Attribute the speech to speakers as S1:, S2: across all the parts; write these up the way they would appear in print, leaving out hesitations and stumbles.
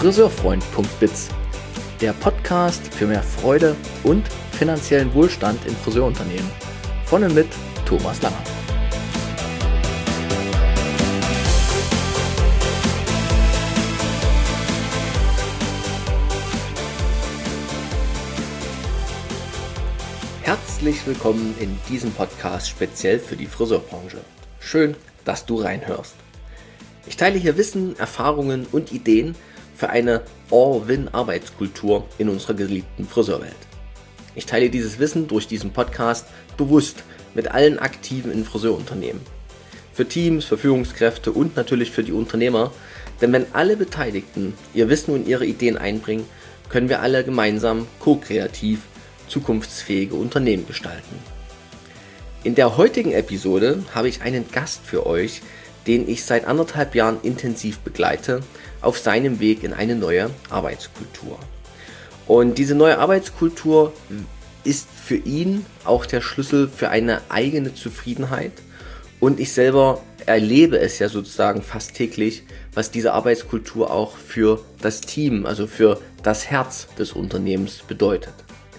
S1: Friseurfreund.biz, der Podcast für mehr Freude und finanziellen Wohlstand in Friseurunternehmen. Von und mit Thomas Langer. Herzlich willkommen in diesem Podcast speziell für die Friseurbranche. Schön, dass du reinhörst. Ich teile hier Wissen, Erfahrungen und Ideen für eine All-Win-Arbeitskultur in unserer geliebten Friseurwelt. Ich teile dieses Wissen durch diesen Podcast bewusst mit allen Aktiven in Friseurunternehmen. Für Teams, für Führungskräfte und natürlich für die Unternehmer, denn wenn alle Beteiligten ihr Wissen und ihre Ideen einbringen, können wir alle gemeinsam ko-kreativ zukunftsfähige Unternehmen gestalten. In der heutigen Episode habe ich einen Gast für euch, den ich seit 1,5 Jahren intensiv begleite, auf seinem Weg in eine neue Arbeitskultur. Und diese neue Arbeitskultur ist für ihn auch der Schlüssel für eine eigene Zufriedenheit. Und ich selber erlebe es ja sozusagen fast täglich, was diese Arbeitskultur auch für das Team, also für das Herz des Unternehmens bedeutet.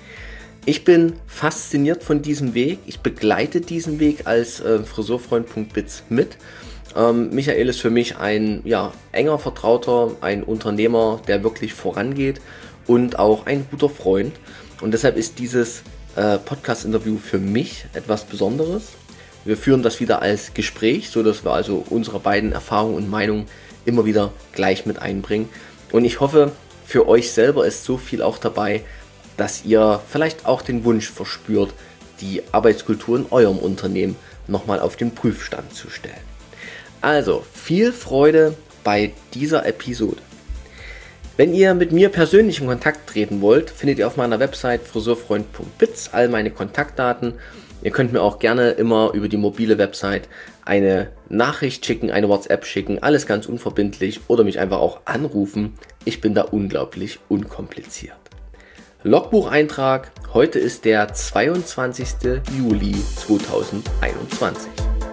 S1: Ich bin fasziniert von diesem Weg. Ich begleite diesen Weg als Friseurfreund.biz mit. Michael ist für mich ein enger Vertrauter, ein Unternehmer, der wirklich vorangeht und auch ein guter Freund. Und deshalb ist dieses Podcast-Interview für mich etwas Besonderes. Wir führen das wieder als Gespräch, sodass wir also unsere beiden Erfahrungen und Meinungen immer wieder gleich mit einbringen. Und ich hoffe, für euch selber ist so viel auch dabei, dass ihr vielleicht auch den Wunsch verspürt, die Arbeitskultur in eurem Unternehmen nochmal auf den Prüfstand zu stellen. Also, viel Freude bei dieser Episode. Wenn ihr mit mir persönlich in Kontakt treten wollt, findet ihr auf meiner Website friseurfreund.biz all meine Kontaktdaten. Ihr könnt mir auch gerne immer über die mobile Website eine Nachricht schicken, eine WhatsApp schicken, alles ganz unverbindlich oder mich einfach auch anrufen. Ich bin da unglaublich unkompliziert. Logbucheintrag, heute ist der 22. Juli 2021.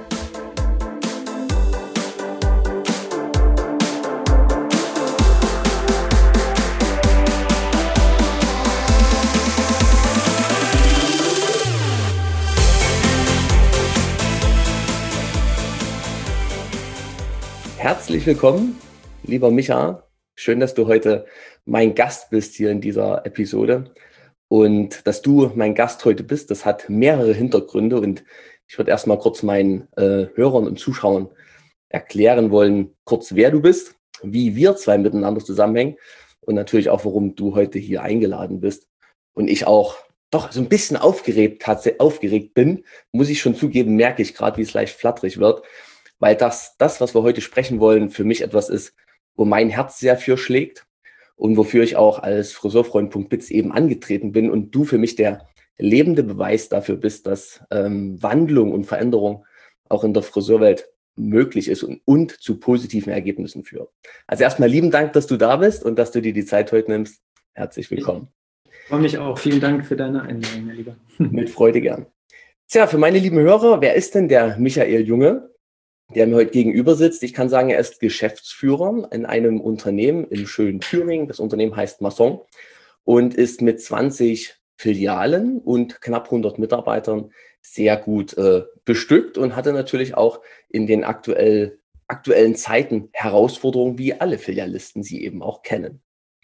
S1: Herzlich willkommen, lieber Micha. Schön, dass du heute mein Gast bist hier in dieser Episode. Und dass du mein Gast heute bist, das hat mehrere Hintergründe. Und ich würde erstmal kurz meinen Hörern und Zuschauern erklären wollen, kurz wer du bist, wie wir zwei miteinander zusammenhängen und natürlich auch, warum du heute hier eingeladen bist. Und ich auch doch so ein bisschen aufgeregt bin, muss ich schon zugeben, merke ich gerade, wie es leicht flatterig wird. Weil das, was wir heute sprechen wollen, für mich etwas ist, wo mein Herz sehr für schlägt und wofür ich auch als Friseurfreund.biz eben angetreten bin und du für mich der lebende Beweis dafür bist, dass Wandlung und Veränderung auch in der Friseurwelt möglich ist und zu positiven Ergebnissen führt. Also erstmal lieben Dank, dass du da bist und dass du dir die Zeit heute nimmst. Herzlich willkommen.
S2: Ich freue mich auch. Vielen Dank für deine Einladung, mein Lieber.
S1: Mit Freude gern. Tja, für meine lieben Hörer, wer ist denn der Michael Junge, der mir heute gegenüber sitzt? Ich kann sagen, er ist Geschäftsführer in einem Unternehmen in schönen Thüringen. Das Unternehmen heißt Masson und ist mit 20 Filialen und knapp 100 Mitarbeitern sehr gut bestückt und hatte natürlich auch in den aktuellen Zeiten Herausforderungen, wie alle Filialisten sie eben auch kennen.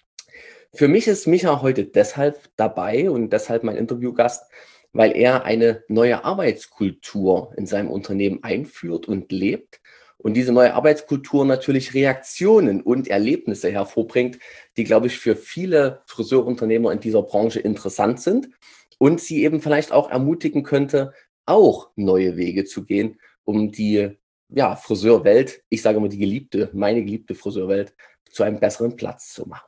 S1: Für mich ist Micha heute deshalb dabei und deshalb mein Interviewgast, weil er eine neue Arbeitskultur in seinem Unternehmen einführt und lebt und diese neue Arbeitskultur natürlich Reaktionen und Erlebnisse hervorbringt, die, glaube ich, für viele Friseurunternehmer in dieser Branche interessant sind und sie eben vielleicht auch ermutigen könnte, auch neue Wege zu gehen, um die Friseurwelt, ich sage mal meine geliebte Friseurwelt, zu einem besseren Platz zu machen.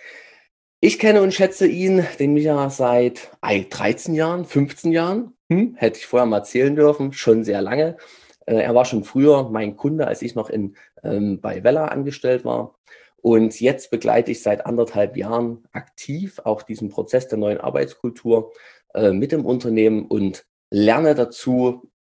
S1: Ich kenne und schätze ihn, den Micha, seit 13 Jahren, 15 Jahren. Hätte ich vorher mal zählen dürfen, schon sehr lange. Er war schon früher mein Kunde, als ich noch bei Wella angestellt war. Und jetzt begleite ich seit 1,5 Jahren aktiv auch diesen Prozess der neuen Arbeitskultur mit dem Unternehmen und lerne dazu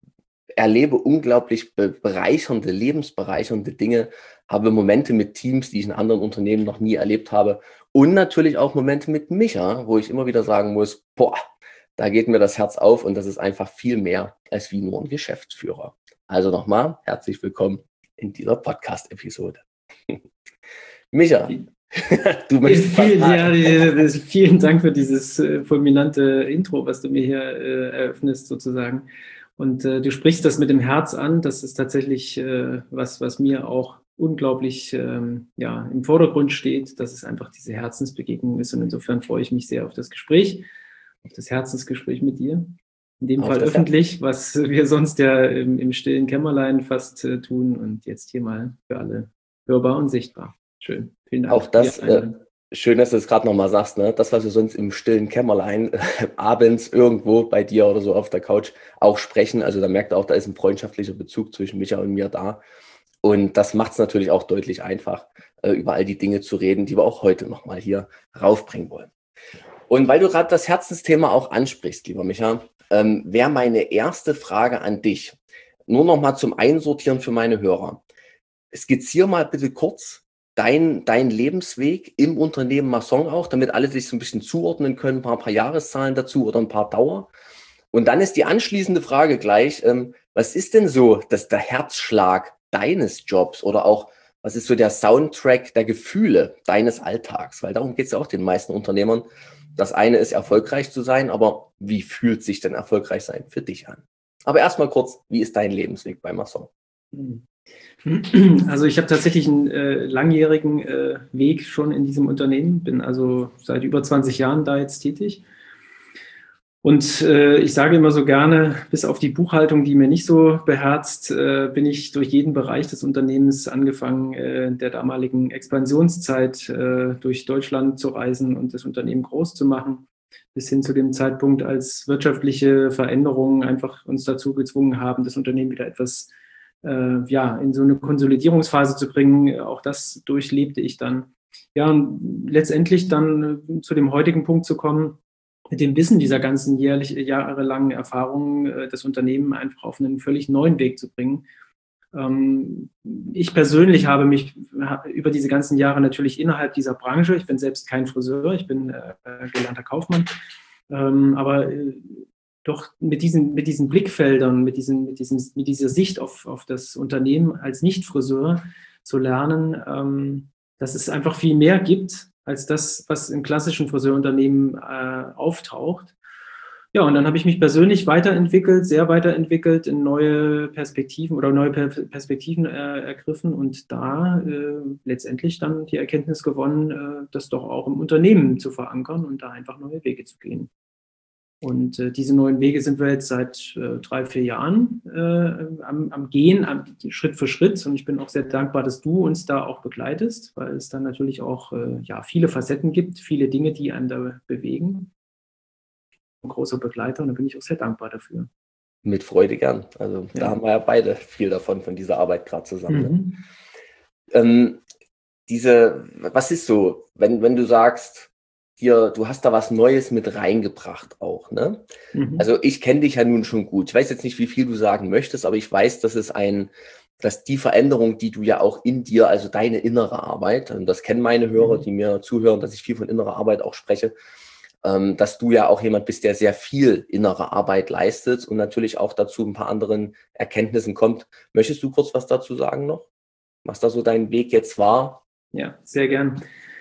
S1: erlebe unglaublich bereichernde, lebensbereichernde Dinge, habe Momente mit Teams, die ich in anderen Unternehmen noch nie erlebt habe und natürlich auch Momente mit Micha, wo ich immer wieder sagen muss, boah, da geht mir das Herz auf und das ist einfach viel mehr als wie nur ein Geschäftsführer. Also nochmal, herzlich willkommen in dieser Podcast-Episode. Micha, du möchtest was sagen.
S2: Vielen Dank für dieses fulminante Intro, was du mir hier eröffnest sozusagen. Und du sprichst das mit dem Herz an. Das ist tatsächlich was mir auch unglaublich im Vordergrund steht, dass es einfach diese Herzensbegegnung ist. Und insofern freue ich mich sehr auf das Gespräch, auf das Herzensgespräch mit dir. In dem Fall öffentlich, was wir sonst ja im stillen Kämmerlein fast tun und jetzt hier mal für alle hörbar und sichtbar. Schön, vielen Dank.
S1: Auch das, schön, dass du es gerade nochmal sagst, ne? Das, was wir sonst im stillen Kämmerlein abends irgendwo bei dir oder so auf der Couch auch sprechen, also da merkt ihr auch, da ist ein freundschaftlicher Bezug zwischen Micha und mir da. Und das macht es natürlich auch deutlich einfach, über all die Dinge zu reden, die wir auch heute nochmal hier raufbringen wollen. Und weil du gerade das Herzensthema auch ansprichst, lieber Micha, wäre meine erste Frage an dich, nur nochmal zum Einsortieren für meine Hörer. Skizzier mal bitte kurz dein Lebensweg im Unternehmen Masson auch, damit alle sich so ein bisschen zuordnen können, ein paar Jahreszahlen dazu oder ein paar Dauer. Und dann ist die anschließende Frage gleich, was ist denn so der Herzschlag deines Jobs oder auch, was ist so der Soundtrack der Gefühle deines Alltags? Weil darum geht es ja auch den meisten Unternehmern. Das eine ist, erfolgreich zu sein, aber wie fühlt sich denn erfolgreich sein für dich an? Aber erstmal kurz, wie ist dein Lebensweg bei Masson?
S2: Also ich habe tatsächlich einen langjährigen Weg schon in diesem Unternehmen, bin also seit über 20 Jahren da jetzt tätig. Und ich sage immer so gerne, bis auf die Buchhaltung, die mir nicht so beherzt, bin ich durch jeden Bereich des Unternehmens angefangen, der damaligen Expansionszeit durch Deutschland zu reisen und das Unternehmen groß zu machen, bis hin zu dem Zeitpunkt, als wirtschaftliche Veränderungen einfach uns dazu gezwungen haben, das Unternehmen wieder etwas in so eine Konsolidierungsphase zu bringen. Auch das durchlebte ich dann. Ja, und letztendlich dann zu dem heutigen Punkt zu kommen, mit dem Wissen dieser ganzen jahrelangen Erfahrungen das Unternehmen einfach auf einen völlig neuen Weg zu bringen. Ich persönlich habe mich über diese ganzen Jahre natürlich innerhalb dieser Branche, ich bin selbst kein Friseur, ich bin gelernter Kaufmann, aber doch mit diesen Blickfeldern, mit dieser Sicht auf das Unternehmen als Nicht-Friseur zu lernen, dass es einfach viel mehr gibt als das, was im klassischen Friseurunternehmen auftaucht. Ja, und dann habe ich mich persönlich sehr weiterentwickelt, in neue Perspektiven ergriffen und da letztendlich dann die Erkenntnis gewonnen, das doch auch im Unternehmen zu verankern und da einfach neue Wege zu gehen. Und diese neuen Wege sind wir jetzt seit 3-4 Jahren am Gehen, Schritt für Schritt. Und ich bin auch sehr dankbar, dass du uns da auch begleitest, weil es dann natürlich auch viele Facetten gibt, viele Dinge, die einen da bewegen. Ein großer Begleiter und da bin ich auch sehr dankbar dafür.
S1: Mit Freude gern. Also da haben wir ja beide viel davon, von dieser Arbeit gerade zusammen. Ne? Was ist so, wenn du sagst, hier, du hast da was Neues mit reingebracht auch, ne? Also ich kenne dich ja nun schon gut. Ich weiß jetzt nicht, wie viel du sagen möchtest, aber ich weiß, dass die Veränderung, die du ja auch in dir, also deine innere Arbeit, und das kennen meine Hörer, die mir zuhören, dass ich viel von innerer Arbeit auch spreche, dass du ja auch jemand bist, der sehr viel innere Arbeit leistet und natürlich auch dazu ein paar anderen Erkenntnissen kommt. Möchtest du kurz was dazu sagen noch? Was da so dein Weg jetzt war?
S2: Ja, sehr gern.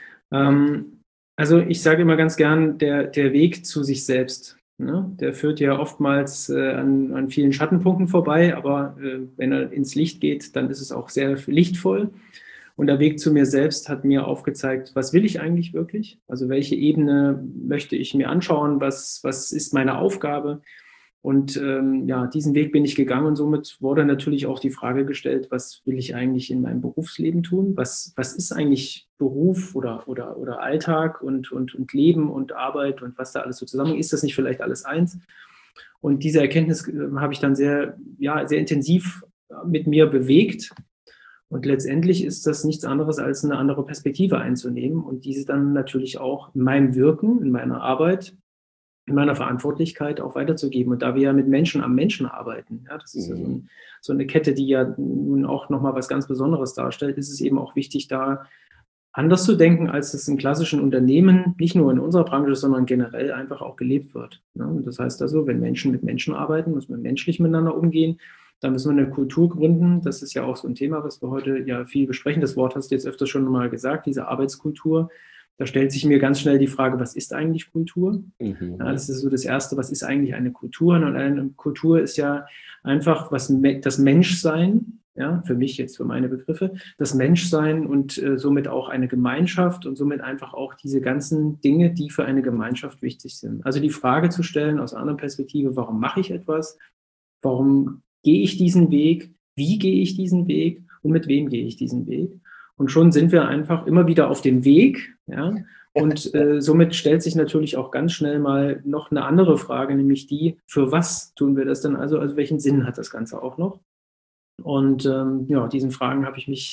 S2: Also ich sage immer ganz gern, der Weg zu sich selbst, ne? Der führt ja oftmals an vielen Schattenpunkten vorbei, aber wenn er ins Licht geht, dann ist es auch sehr lichtvoll. Und der Weg zu mir selbst hat mir aufgezeigt, was will ich eigentlich wirklich? Also welche Ebene möchte ich mir anschauen? Was ist meine Aufgabe? Und diesen Weg bin ich gegangen und somit wurde natürlich auch die Frage gestellt, was will ich eigentlich in meinem Berufsleben tun? Was ist eigentlich Beruf oder Alltag und Leben und Arbeit und was da alles so zusammen ist? Das nicht vielleicht alles eins? Und diese Erkenntnis habe ich dann sehr intensiv mit mir bewegt. Und letztendlich ist das nichts anderes als eine andere Perspektive einzunehmen und diese dann natürlich auch in meinem Wirken, in meiner Arbeit in meiner Verantwortlichkeit auch weiterzugeben. Und da wir ja mit Menschen am Menschen arbeiten, ja, das ist ja so eine Kette, die ja nun auch nochmal was ganz Besonderes darstellt, ist es eben auch wichtig, da anders zu denken, als es in klassischen Unternehmen, nicht nur in unserer Branche, sondern generell einfach auch gelebt wird. Ja, und das heißt also, wenn Menschen mit Menschen arbeiten, müssen wir menschlich miteinander umgehen. Da müssen wir eine Kultur gründen. Das ist ja auch so ein Thema, was wir heute ja viel besprechen. Das Wort hast du jetzt öfters schon mal gesagt, diese Arbeitskultur. Da stellt sich mir ganz schnell die Frage, was ist eigentlich Kultur? Ja, das ist so das Erste, was ist eigentlich eine Kultur? Und eine Kultur ist ja einfach das Menschsein, ja, für mich jetzt, für meine Begriffe, das Menschsein und somit auch eine Gemeinschaft und somit einfach auch diese ganzen Dinge, die für eine Gemeinschaft wichtig sind. Also die Frage zu stellen aus einer anderen Perspektive, warum mache ich etwas? Warum gehe ich diesen Weg? Wie gehe ich diesen Weg? Und mit wem gehe ich diesen Weg? Und schon sind wir einfach immer wieder auf dem Weg. Ja? Und somit stellt sich natürlich auch ganz schnell mal noch eine andere Frage, nämlich die, für was tun wir das denn also? Also welchen Sinn hat das Ganze auch noch? Und ja, mit diesen Fragen habe ich mich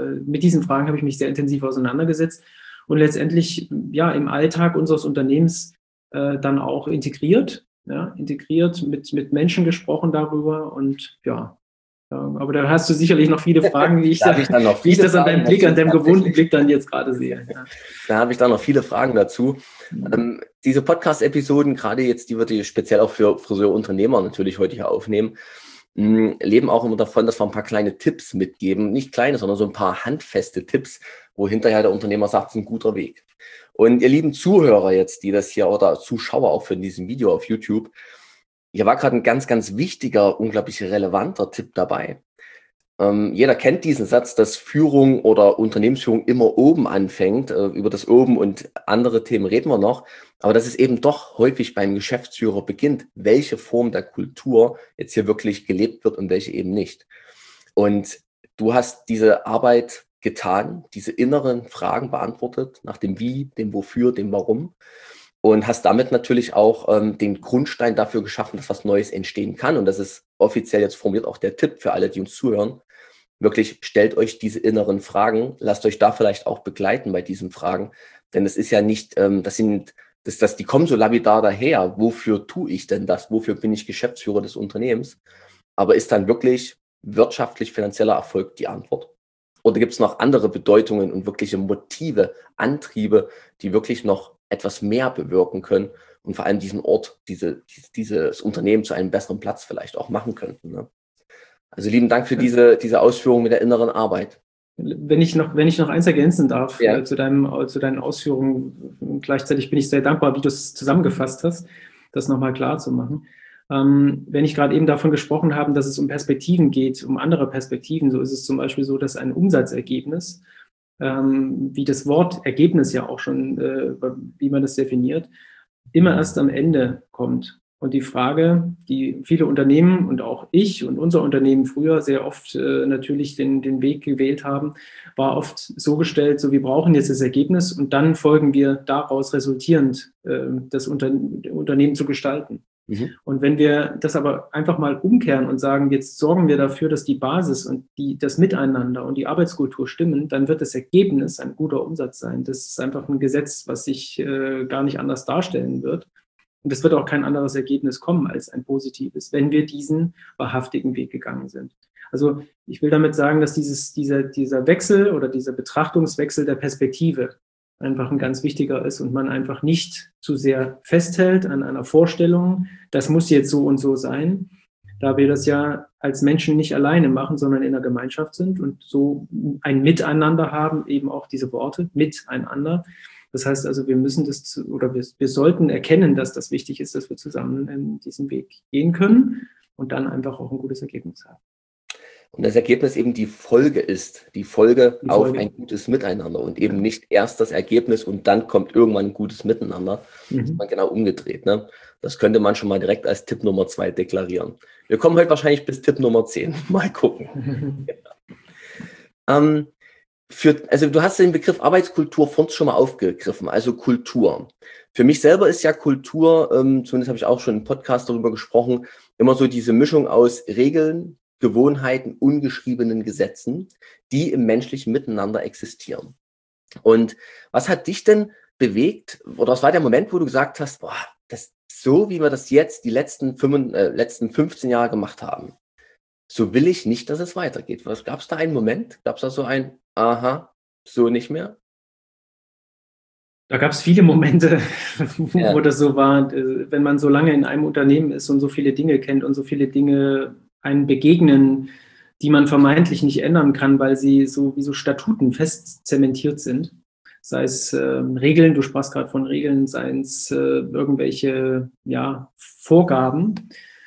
S2: sehr intensiv auseinandergesetzt und letztendlich ja im Alltag unseres Unternehmens dann auch integriert, mit Menschen gesprochen darüber und ja. Aber da hast du sicherlich noch viele Fragen, wie ich das an deinem gewohnten Blick dann jetzt gerade sehe. Ja.
S1: Da habe ich dann noch viele Fragen dazu. Diese Podcast-Episoden, gerade jetzt, die wir speziell auch für Friseurunternehmer natürlich heute hier aufnehmen, leben auch immer davon, dass wir ein paar kleine Tipps mitgeben. Nicht kleine, sondern so ein paar handfeste Tipps, wo hinterher der Unternehmer sagt, es ist ein guter Weg. Und ihr lieben Zuhörer jetzt, die das hier oder Zuschauer auch für diesem Video auf YouTube, hier war gerade ein ganz, ganz wichtiger, unglaublich relevanter Tipp dabei. Jeder kennt diesen Satz, dass Führung oder Unternehmensführung immer oben anfängt. Über das Oben und andere Themen reden wir noch. Aber dass es eben doch häufig beim Geschäftsführer beginnt, welche Form der Kultur jetzt hier wirklich gelebt wird und welche eben nicht. Und du hast diese Arbeit getan, diese inneren Fragen beantwortet, nach dem Wie, dem Wofür, dem Warum. Und hast damit natürlich auch den Grundstein dafür geschaffen, dass was Neues entstehen kann. Und das ist offiziell jetzt formuliert auch der Tipp für alle, die uns zuhören. Wirklich stellt euch diese inneren Fragen, lasst euch da vielleicht auch begleiten bei diesen Fragen. Denn es ist ja nicht, die kommen so lapidar daher. Wofür tue ich denn das? Wofür bin ich Geschäftsführer des Unternehmens? Aber ist dann wirklich wirtschaftlich, finanzieller Erfolg die Antwort? Oder gibt es noch andere Bedeutungen und wirkliche Motive, Antriebe, die wirklich noch etwas mehr bewirken können und vor allem diesen Ort, dieses Unternehmen zu einem besseren Platz vielleicht auch machen könnten. Ne? Also lieben Dank für diese Ausführung mit der inneren Arbeit.
S2: Wenn ich noch eins ergänzen darf zu deinen Ausführungen, gleichzeitig bin ich sehr dankbar, wie du es zusammengefasst hast, das nochmal klar zu machen. Wenn ich gerade eben davon gesprochen habe, dass es um Perspektiven geht, um andere Perspektiven, so ist es zum Beispiel so, dass ein Umsatzergebnis, wie das Wort Ergebnis ja auch schon, wie man das definiert, immer erst am Ende kommt. Und die Frage, die viele Unternehmen und auch ich und unser Unternehmen früher sehr oft natürlich den Weg gewählt haben, war oft so gestellt, so wir brauchen jetzt das Ergebnis und dann folgen wir daraus resultierend, das Unternehmen zu gestalten. Und wenn wir das aber einfach mal umkehren und sagen, jetzt sorgen wir dafür, dass die Basis und das Miteinander und die Arbeitskultur stimmen, dann wird das Ergebnis ein guter Umsatz sein. Das ist einfach ein Gesetz, was sich gar nicht anders darstellen wird. Und es wird auch kein anderes Ergebnis kommen als ein positives, wenn wir diesen wahrhaftigen Weg gegangen sind. Also ich will damit sagen, dass dieser Wechsel oder dieser Betrachtungswechsel der Perspektive einfach ein ganz wichtiger ist und man einfach nicht zu sehr festhält an einer Vorstellung, das muss jetzt so und so sein, da wir das ja als Menschen nicht alleine machen, sondern in einer Gemeinschaft sind und so ein Miteinander haben, eben auch diese Worte, miteinander. Das heißt also, wir sollten erkennen, dass das wichtig ist, dass wir zusammen in diesen Weg gehen können und dann einfach auch ein gutes Ergebnis haben.
S1: Und das Ergebnis eben die Folge ist, auf ein gutes Miteinander und eben nicht erst das Ergebnis und dann kommt irgendwann ein gutes Miteinander. Das ist mal genau umgedreht. Ne? Das könnte man schon mal direkt als Tipp Nummer 2 deklarieren. Wir kommen heute wahrscheinlich bis Tipp Nummer 10. Mal gucken. Also du hast den Begriff Arbeitskultur vorhin schon mal aufgegriffen, also Kultur. Für mich selber ist ja Kultur, zumindest habe ich auch schon im Podcast darüber gesprochen, immer so diese Mischung aus Regeln, Gewohnheiten, ungeschriebenen Gesetzen, die im menschlichen Miteinander existieren. Und was hat dich denn bewegt, oder was war der Moment, wo du gesagt hast, boah, so wie wir das jetzt die letzten 15 Jahre gemacht haben, so will ich nicht, dass es weitergeht. Gab es da einen Moment? Gab es da so ein, aha, so nicht mehr?
S2: Da gab es viele Momente, wo
S1: Ja.
S2: das so war. Wenn man so lange in einem Unternehmen ist und so viele Dinge kennt und so viele Dinge einem begegnen, die man vermeintlich nicht ändern kann, weil sie so wie so Statuten fest zementiert sind. Sei es Regeln, du sprachst gerade von Regeln, seien es irgendwelche Vorgaben.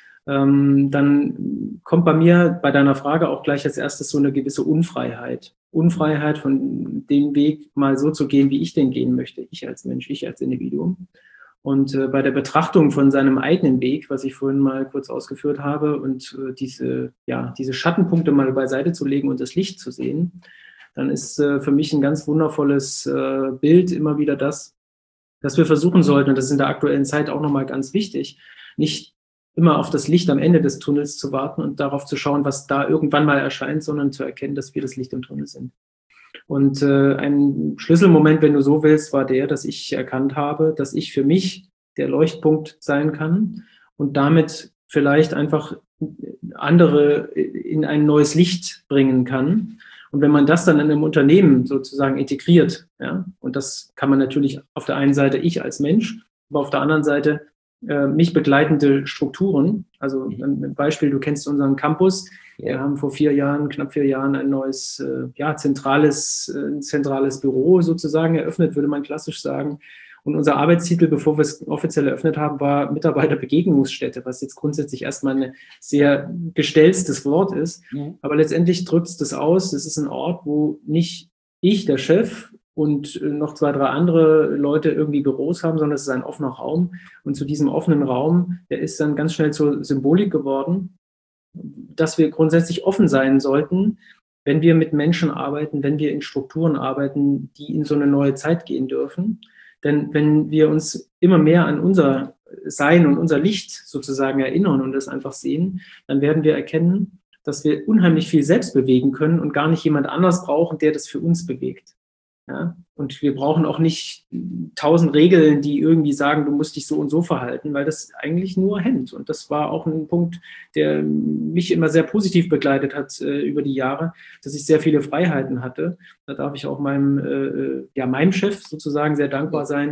S2: Dann kommt bei mir bei deiner Frage auch gleich als erstes so eine gewisse Unfreiheit. Unfreiheit von dem Weg mal so zu gehen, wie ich den gehen möchte, ich als Mensch, ich als Individuum. Und bei der Betrachtung von seinem eigenen Weg, was ich vorhin mal kurz ausgeführt habe, und diese Schattenpunkte mal beiseite zu legen und das Licht zu sehen, dann ist für mich ein ganz wundervolles Bild immer wieder das, dass wir versuchen sollten, und das ist in der aktuellen Zeit auch nochmal ganz wichtig, nicht immer auf das Licht am Ende des Tunnels zu warten und darauf zu schauen, was da irgendwann mal erscheint, sondern zu erkennen, dass wir das Licht im Tunnel sind. Und ein Schlüsselmoment, wenn du so willst, war der, dass ich erkannt habe, dass ich für mich der Leuchtpunkt sein kann und damit vielleicht einfach andere in ein neues Licht bringen kann. Und wenn man das dann in einem Unternehmen sozusagen integriert, ja, und das kann man natürlich auf der einen Seite ich als Mensch, aber auf der anderen Seite mich begleitende Strukturen. Also ein Beispiel, du kennst unseren Campus. Wir haben vor knapp 4 Jahren ein neues, zentrales Büro sozusagen eröffnet, würde man klassisch sagen. Und unser Arbeitstitel, bevor wir es offiziell eröffnet haben, war Mitarbeiterbegegnungsstätte, was jetzt grundsätzlich erstmal ein sehr gestelztes Wort ist. Aber letztendlich drückt es das aus. Es ist ein Ort, wo nicht ich, der Chef, und noch 2, 3 andere Leute irgendwie Büros haben, sondern es ist ein offener Raum. Und zu diesem offenen Raum, der ist dann ganz schnell zur Symbolik geworden, dass wir grundsätzlich offen sein sollten, wenn wir mit Menschen arbeiten, wenn wir in Strukturen arbeiten, die in so eine neue Zeit gehen dürfen. Denn wenn wir uns immer mehr an unser Sein und unser Licht sozusagen erinnern und das einfach sehen, dann werden wir erkennen, dass wir unheimlich viel selbst bewegen können und gar nicht jemand anders brauchen, der das für uns bewegt. Ja? Und wir brauchen auch nicht 1000 Regeln, die irgendwie sagen, du musst dich so und so verhalten, weil das eigentlich nur hemmt. Und das war auch ein Punkt, der mich immer sehr positiv begleitet hat über die Jahre, dass ich sehr viele Freiheiten hatte. Da darf ich auch meinem Chef sozusagen sehr dankbar sein.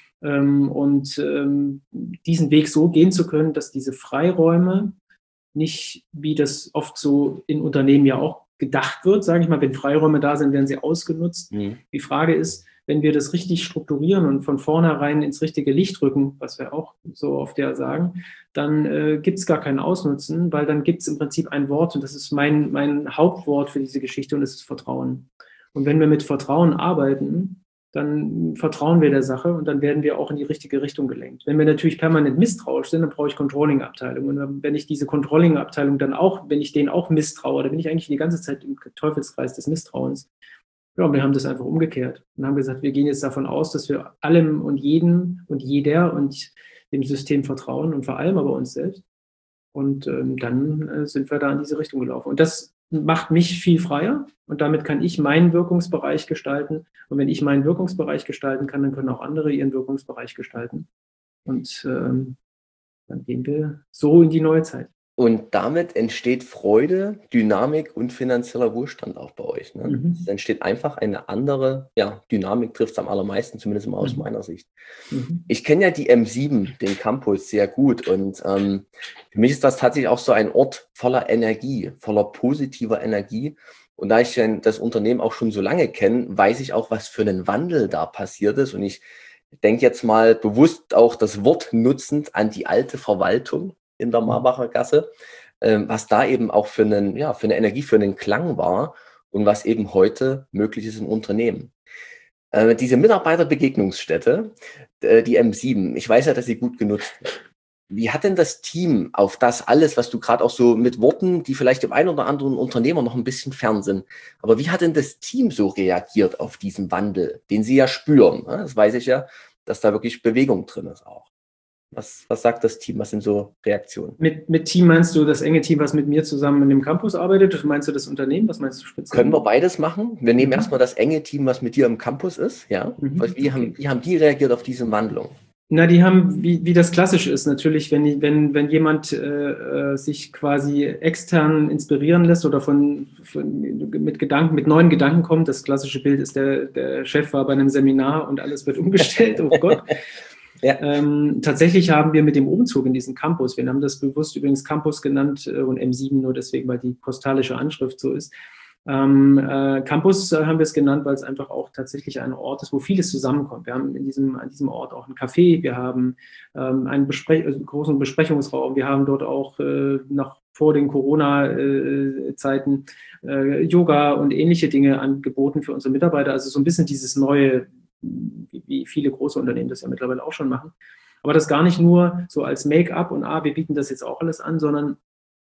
S2: Diesen Weg so gehen zu können, dass diese Freiräume nicht, wie das oft so in Unternehmen ja auch gedacht wird, sage ich mal, wenn Freiräume da sind, werden sie ausgenutzt. Die Frage ist, wenn wir das richtig strukturieren und von vornherein ins richtige Licht rücken, was wir auch so oft ja sagen, dann gibt es gar kein Ausnutzen, weil dann gibt es im Prinzip ein Wort und das ist mein Hauptwort für diese Geschichte und das ist Vertrauen. Und wenn wir mit Vertrauen arbeiten, dann vertrauen wir der Sache und dann werden wir auch in die richtige Richtung gelenkt. Wenn wir natürlich permanent misstrauisch sind, dann brauche ich Controlling-Abteilung. Und wenn ich diese Controlling-Abteilung dann auch, wenn ich denen auch misstraue, dann bin ich eigentlich die ganze Zeit im Teufelskreis des Misstrauens. Ja, und wir haben das einfach umgekehrt und haben gesagt, wir gehen jetzt davon aus, dass wir allem und jedem und jeder und dem System vertrauen und vor allem aber uns selbst. Und dann sind wir da in diese Richtung gelaufen. Und das macht mich viel freier und damit kann ich meinen Wirkungsbereich gestalten. Und wenn ich meinen Wirkungsbereich gestalten kann, dann können auch andere ihren Wirkungsbereich gestalten. Und dann gehen wir so in die neue Zeit.
S1: Und damit entsteht Freude, Dynamik und finanzieller Wohlstand auch bei euch. Ne? Es entsteht einfach eine andere, Dynamik trifft es am allermeisten, zumindest mal aus meiner Sicht. Ich kenne ja die M7, den Campus, sehr gut. Und für mich ist das tatsächlich auch so ein Ort voller Energie, voller positiver Energie. Und da ich das Unternehmen auch schon so lange kenne, weiß ich auch, was für einen Wandel da passiert ist. Und ich denke jetzt mal bewusst auch das Wort nutzend an die alte Verwaltung in der Marbacher Gasse, was da eben auch für eine Energie, für einen Klang war und was eben heute möglich ist im Unternehmen. Diese Mitarbeiterbegegnungsstätte, die M7, ich weiß ja, dass sie gut genutzt wird. Wie hat denn das Team auf das alles, was du gerade auch so mit Worten, die vielleicht dem einen oder anderen Unternehmer noch ein bisschen fern sind, aber wie hat denn das Team so reagiert auf diesen Wandel, den sie ja spüren? Ne? Das weiß ich ja, dass da wirklich Bewegung drin ist auch. Was sagt das Team? Was sind so Reaktionen?
S2: Mit Team meinst du das enge Team, was mit mir zusammen in dem Campus arbeitet? Meinst du das Unternehmen? Was meinst du speziell?
S1: Können wir beides machen? Wir nehmen erstmal das enge Team, was mit dir im Campus ist. Ja? Wie haben die reagiert auf diese Wandlung?
S2: Na, die haben, wie das klassisch ist, natürlich, wenn jemand sich quasi extern inspirieren lässt oder mit neuen Gedanken kommt. Das klassische Bild ist, der Chef war bei einem Seminar und alles wird umgestellt. Oh Gott. Ja. Tatsächlich haben wir mit dem Umzug in diesen Campus, wir haben das bewusst übrigens Campus genannt und M7 nur deswegen, weil die postalische Anschrift so ist. Campus haben wir es genannt, weil es einfach auch tatsächlich ein Ort ist, wo vieles zusammenkommt. Wir haben an diesem Ort auch ein Café, wir haben einen großen Besprechungsraum, wir haben dort auch noch vor den Corona-Zeiten Yoga und ähnliche Dinge angeboten für unsere Mitarbeiter. Also so ein bisschen dieses neue, wie viele große Unternehmen das ja mittlerweile auch schon machen. Aber das gar nicht nur so als Make-up und wir bieten das jetzt auch alles an, sondern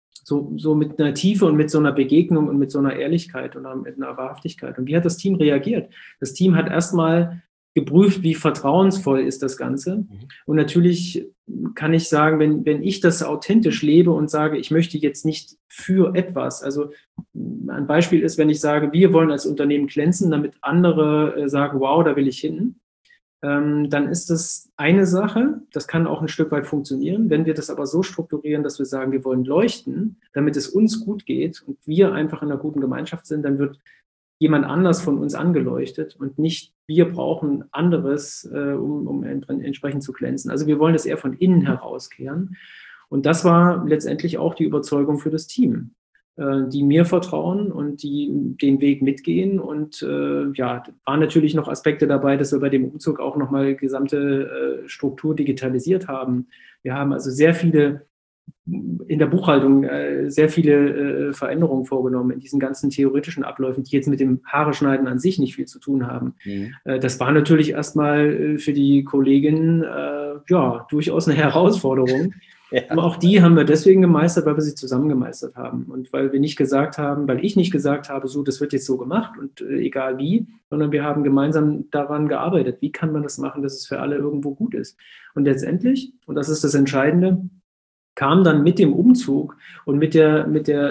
S2: so mit einer Tiefe und mit so einer Begegnung und mit so einer Ehrlichkeit und mit einer Wahrhaftigkeit. Und wie hat das Team reagiert? Das Team hat erstmal geprüft, wie vertrauensvoll ist das Ganze. Und natürlich kann ich sagen, wenn ich das authentisch lebe und sage, ich möchte jetzt nicht für etwas, also ein Beispiel ist, wenn ich sage, wir wollen als Unternehmen glänzen, damit andere sagen, wow, da will ich hin, dann ist das eine Sache, das kann auch ein Stück weit funktionieren. Wenn wir das aber so strukturieren, dass wir sagen, wir wollen leuchten, damit es uns gut geht und wir einfach in einer guten Gemeinschaft sind, dann wird jemand anders von uns angeleuchtet und nicht wir brauchen anderes, um entsprechend zu glänzen. Also wir wollen das eher von innen herauskehren. Und das war letztendlich auch die Überzeugung für das Team, die mir vertrauen und die den Weg mitgehen. Und ja, waren natürlich noch Aspekte dabei, dass wir bei dem Umzug auch nochmal gesamte Struktur digitalisiert haben. Wir haben also sehr viele in der Buchhaltung sehr viele Veränderungen vorgenommen in diesen ganzen theoretischen Abläufen, die jetzt mit dem Haare schneiden an sich nicht viel zu tun haben. Das war natürlich erstmal für die Kolleginnen ja durchaus eine Herausforderung. Ja. Aber auch die haben wir deswegen gemeistert, weil wir sie zusammen gemeistert haben und weil wir nicht gesagt haben, weil ich nicht gesagt habe, so, das wird jetzt so gemacht und egal wie, sondern wir haben gemeinsam daran gearbeitet. Wie kann man das machen, dass es für alle irgendwo gut ist? Und letztendlich, und das ist das Entscheidende, kam dann mit dem Umzug und mit der,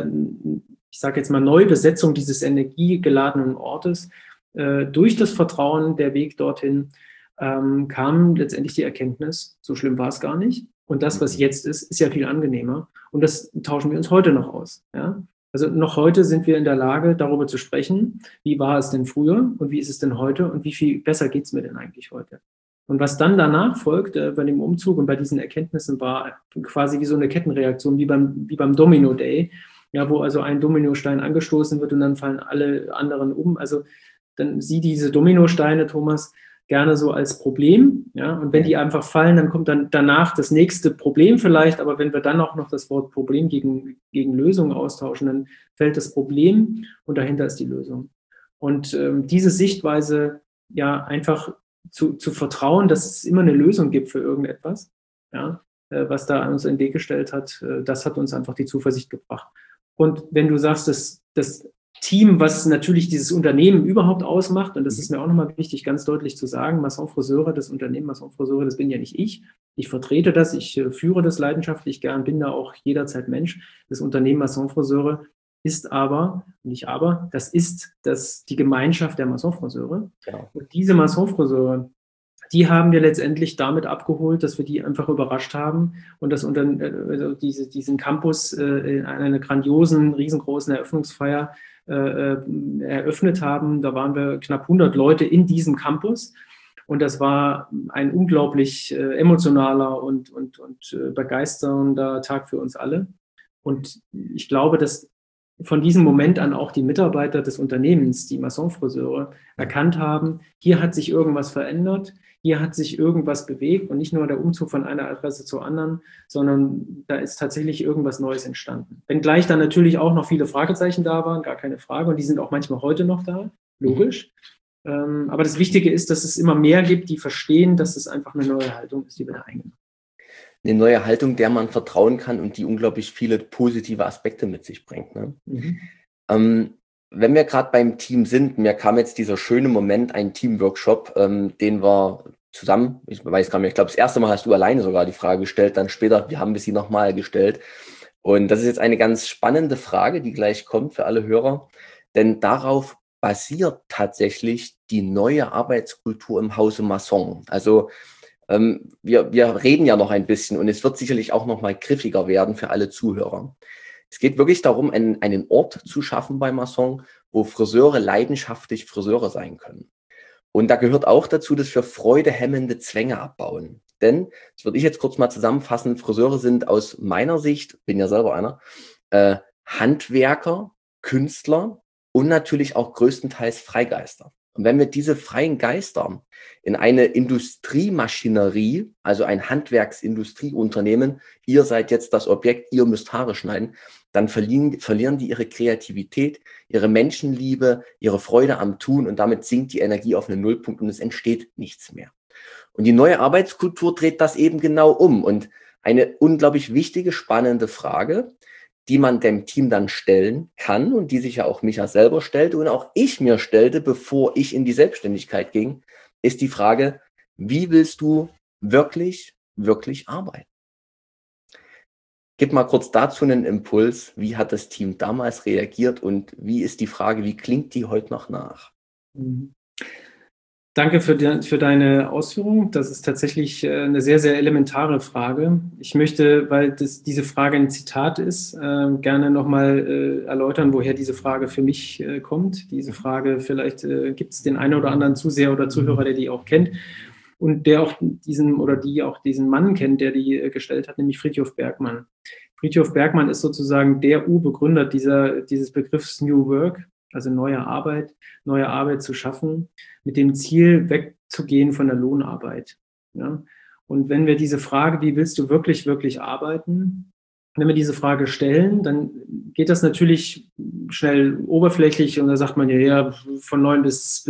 S2: ich sage jetzt mal, Neubesetzung dieses energiegeladenen Ortes, durch das Vertrauen, der Weg dorthin, kam letztendlich die Erkenntnis, so schlimm war es gar nicht. Und das, was jetzt ist, ist ja viel angenehmer. Und das tauschen wir uns heute noch aus. Ja? Also noch heute sind wir in der Lage, darüber zu sprechen, wie war es denn früher und wie ist es denn heute und wie viel besser geht es mir denn eigentlich heute. Und was dann danach folgt, bei dem Umzug und bei diesen Erkenntnissen, war quasi wie so eine Kettenreaktion, wie beim Domino Day, ja, wo also ein Dominostein angestoßen wird und dann fallen alle anderen um. Also dann sieh diese Dominosteine, Thomas, gerne so als Problem. Ja, und wenn die einfach fallen, dann kommt dann danach das nächste Problem vielleicht. Aber wenn wir dann auch noch das Wort Problem gegen Lösung austauschen, dann fällt das Problem und dahinter ist die Lösung. Und diese Sichtweise, ja, einfach zu vertrauen, dass es immer eine Lösung gibt für irgendetwas, ja, was da an uns in den Weg gestellt hat, das hat uns einfach die Zuversicht gebracht. Und wenn du sagst, das Team, was natürlich dieses Unternehmen überhaupt ausmacht, und das ist mir auch nochmal wichtig, ganz deutlich zu sagen, Masson Friseure, das Unternehmen Masson Friseure, das bin ja nicht ich. Ich vertrete das, ich führe das leidenschaftlich gern, bin da auch jederzeit Mensch. Das Unternehmen Masson Friseure ist aber, nicht aber, das ist die Gemeinschaft der Masson Friseure. Genau. Und diese Masson Friseure, die haben wir letztendlich damit abgeholt, dass wir die einfach überrascht haben und das diesen Campus in einer grandiosen, riesengroßen Eröffnungsfeier eröffnet haben. Da waren wir knapp 100 Leute in diesem Campus. Und das war ein unglaublich emotionaler und begeisternder Tag für uns alle. Und ich glaube, dass von diesem Moment an auch die Mitarbeiter des Unternehmens, die Masson-Friseure, erkannt haben, hier hat sich irgendwas verändert, hier hat sich irgendwas bewegt und nicht nur der Umzug von einer Adresse zur anderen, sondern da ist tatsächlich irgendwas Neues entstanden. Wenngleich dann natürlich auch noch viele Fragezeichen da waren, gar keine Frage, und die sind auch manchmal heute noch da, logisch. Aber das Wichtige ist, dass es immer mehr gibt, die verstehen, dass es einfach eine neue Haltung ist, die wir da eingenommen haben.
S1: Eine neue Haltung, der man vertrauen kann und die unglaublich viele positive Aspekte mit sich bringt. Ne? Wenn wir gerade beim Team sind, mir kam jetzt dieser schöne Moment, ein Teamworkshop, den wir zusammen, ich weiß gar nicht mehr, ich glaube, das erste Mal hast du alleine sogar die Frage gestellt, dann später haben wir sie nochmal gestellt. Und das ist jetzt eine ganz spannende Frage, die gleich kommt für alle Hörer, denn darauf basiert tatsächlich die neue Arbeitskultur im Hause Masson. Also Wir reden ja noch ein bisschen und es wird sicherlich auch noch mal griffiger werden für alle Zuhörer. Es geht wirklich darum, einen Ort zu schaffen bei Masson, wo Friseure leidenschaftlich Friseure sein können. Und da gehört auch dazu, dass wir freudehemmende Zwänge abbauen. Denn, das würde ich jetzt kurz mal zusammenfassen, Friseure sind aus meiner Sicht, bin ja selber einer, Handwerker, Künstler und natürlich auch größtenteils Freigeister. Und wenn wir diese freien Geister in eine Industriemaschinerie, also ein Handwerksindustrieunternehmen, ihr seid jetzt das Objekt, ihr müsst Haare schneiden, dann verlieren die ihre Kreativität, ihre Menschenliebe, ihre Freude am Tun und damit sinkt die Energie auf einen Nullpunkt und es entsteht nichts mehr. Und die neue Arbeitskultur dreht das eben genau um. Und eine unglaublich wichtige, spannende Frage, die man dem Team dann stellen kann und die sich ja auch Micha selber stellte und auch ich mir stellte, bevor ich in die Selbstständigkeit ging, ist die Frage, wie willst du wirklich, wirklich arbeiten? Gib mal kurz dazu einen Impuls. Wie hat das Team damals reagiert und wie ist die Frage, wie klingt die heute noch nach?
S2: Danke für deine Ausführung. Das ist tatsächlich eine sehr, sehr elementare Frage. Ich möchte, weil diese Frage ein Zitat ist, gerne nochmal erläutern, woher diese Frage für mich kommt. Diese Frage, vielleicht gibt es den einen oder anderen Zuseher oder Zuhörer, der die auch kennt und der auch diesen Mann kennt, der die gestellt hat, nämlich Frithjof Bergmann. Frithjof Bergmann ist sozusagen der Urbegründer dieses Begriffs New Work, also neue Arbeit zu schaffen, mit dem Ziel wegzugehen von der Lohnarbeit. Ja? Und wenn wir diese Frage, wie willst du wirklich, wirklich arbeiten, wenn wir diese Frage stellen, dann geht das natürlich schnell oberflächlich und da sagt man ja von 9 bis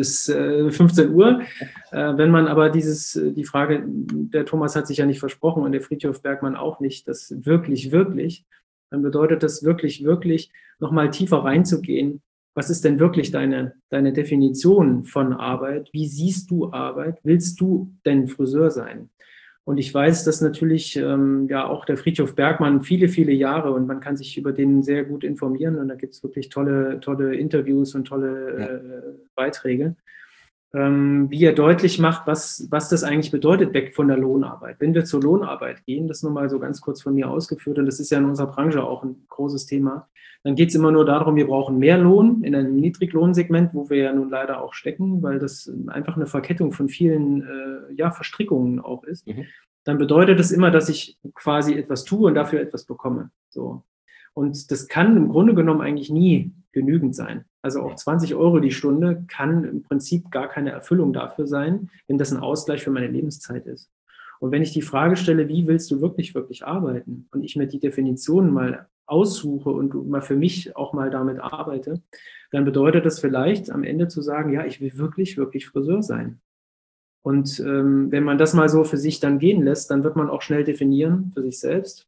S2: 15 Uhr. Wenn man aber die Frage, der Thomas hat sich ja nicht versprochen und der Frithjof Bergmann auch nicht, das wirklich, wirklich, dann bedeutet das wirklich, wirklich nochmal tiefer reinzugehen. Was ist denn wirklich deine Definition von Arbeit? Wie siehst du Arbeit? Willst du denn Friseur sein? Und ich weiß, dass natürlich auch der Frithjof Bergmann viele, viele Jahre und man kann sich über den sehr gut informieren und da gibt es wirklich tolle Interviews und tolle Beiträge, wie er deutlich macht, was das eigentlich bedeutet, weg von der Lohnarbeit. Wenn wir zur Lohnarbeit gehen, das nur mal so ganz kurz von mir ausgeführt und das ist ja in unserer Branche auch ein großes Thema, dann geht es immer nur darum, wir brauchen mehr Lohn in einem Niedriglohnsegment, wo wir ja nun leider auch stecken, weil das einfach eine Verkettung von vielen Verstrickungen auch ist. Dann bedeutet das immer, dass ich quasi etwas tue und dafür etwas bekomme. So. Und das kann im Grunde genommen eigentlich nie genügend sein. Also auch 20 € die Stunde kann im Prinzip gar keine Erfüllung dafür sein, wenn das ein Ausgleich für meine Lebenszeit ist. Und wenn ich die Frage stelle, wie willst du wirklich, wirklich arbeiten? Und ich mir die Definition mal aussuche und mal für mich auch mal damit arbeite, dann bedeutet das vielleicht am Ende zu sagen, ja, ich will wirklich, wirklich Friseur sein. Und wenn man das mal so für sich dann gehen lässt, dann wird man auch schnell definieren für sich selbst,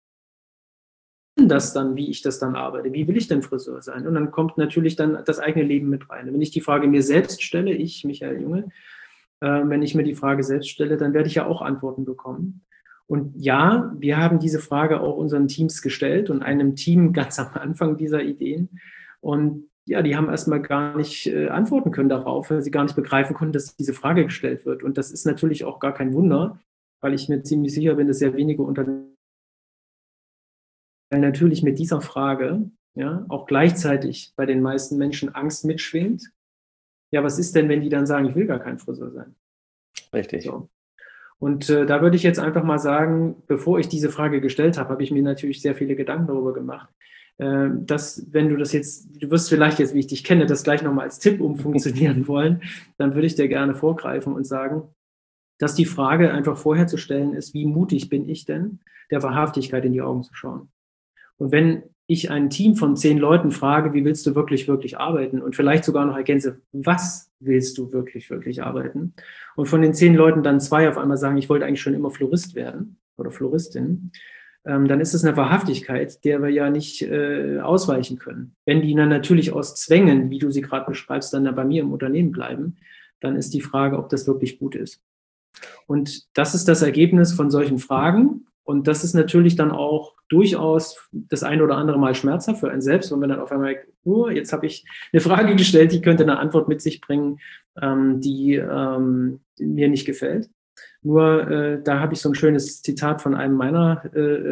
S2: wie ich das dann arbeite. Wie will ich denn Friseur sein? Und dann kommt natürlich dann das eigene Leben mit rein. Und wenn ich die Frage mir selbst stelle, ich, Michael Junge, wenn ich mir die Frage selbst stelle, dann werde ich ja auch Antworten bekommen. Und ja, wir haben diese Frage auch unseren Teams gestellt und einem Team ganz am Anfang dieser Ideen. Und ja, die haben erstmal gar nicht antworten können darauf, weil sie gar nicht begreifen konnten, dass diese Frage gestellt wird. Und das ist natürlich auch gar kein Wunder, weil ich mir ziemlich sicher bin, dass sehr wenige Unternehmen natürlich mit dieser Frage auch gleichzeitig bei den meisten Menschen Angst mitschwingt. Ja, was ist denn, wenn die dann sagen, ich will gar kein Friseur sein?
S1: Richtig.
S2: So. Und da würde ich jetzt einfach mal sagen, bevor ich diese Frage gestellt habe, habe ich mir natürlich sehr viele Gedanken darüber gemacht, dass, wenn du wirst vielleicht jetzt, wie ich dich kenne, das gleich nochmal als Tipp umfunktionieren wollen, dann würde ich dir gerne vorgreifen und sagen, dass die Frage einfach vorher zu stellen ist, wie mutig bin ich denn, der Wahrhaftigkeit in die Augen zu schauen? Und wenn ich ein Team von 10 Leuten frage, wie willst du wirklich, wirklich arbeiten? Und vielleicht sogar noch ergänze, was willst du wirklich, wirklich arbeiten? Und von den 10 Leuten dann 2 auf einmal sagen, ich wollte eigentlich schon immer Florist werden oder Floristin, dann ist es eine Wahrhaftigkeit, der wir ja nicht ausweichen können. Wenn die dann natürlich aus Zwängen, wie du sie gerade beschreibst, dann bei mir im Unternehmen bleiben, dann ist die Frage, ob das wirklich gut ist. Und das ist das Ergebnis von solchen Fragen. Und das ist natürlich dann auch durchaus das ein oder andere Mal schmerzhaft für einen selbst, wenn man dann auf einmal merkt, jetzt habe ich eine Frage gestellt, die könnte eine Antwort mit sich bringen, die mir nicht gefällt. Nur da habe ich so ein schönes Zitat von einem meiner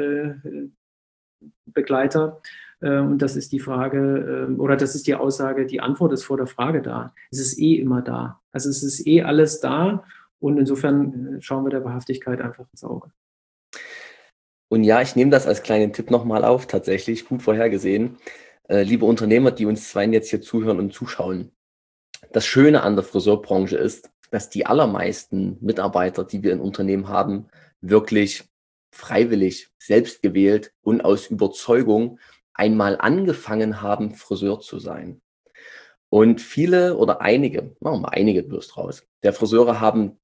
S2: Begleiter. Und das ist die Frage, oder das ist die Aussage, die Antwort ist vor der Frage da. Es ist eh immer da. Also es ist eh alles da. Und insofern schauen wir der Wahrhaftigkeit einfach ins Auge.
S1: Und ja, ich nehme das als kleinen Tipp nochmal auf, tatsächlich, gut vorhergesehen. Liebe Unternehmer, die uns zweien jetzt hier zuhören und zuschauen. Das Schöne an der Friseurbranche ist, dass die allermeisten Mitarbeiter, die wir in Unternehmen haben, wirklich freiwillig, selbstgewählt und aus Überzeugung einmal angefangen haben, Friseur zu sein. Und viele oder einige, machen wir mal einige bloß draus, der Friseure haben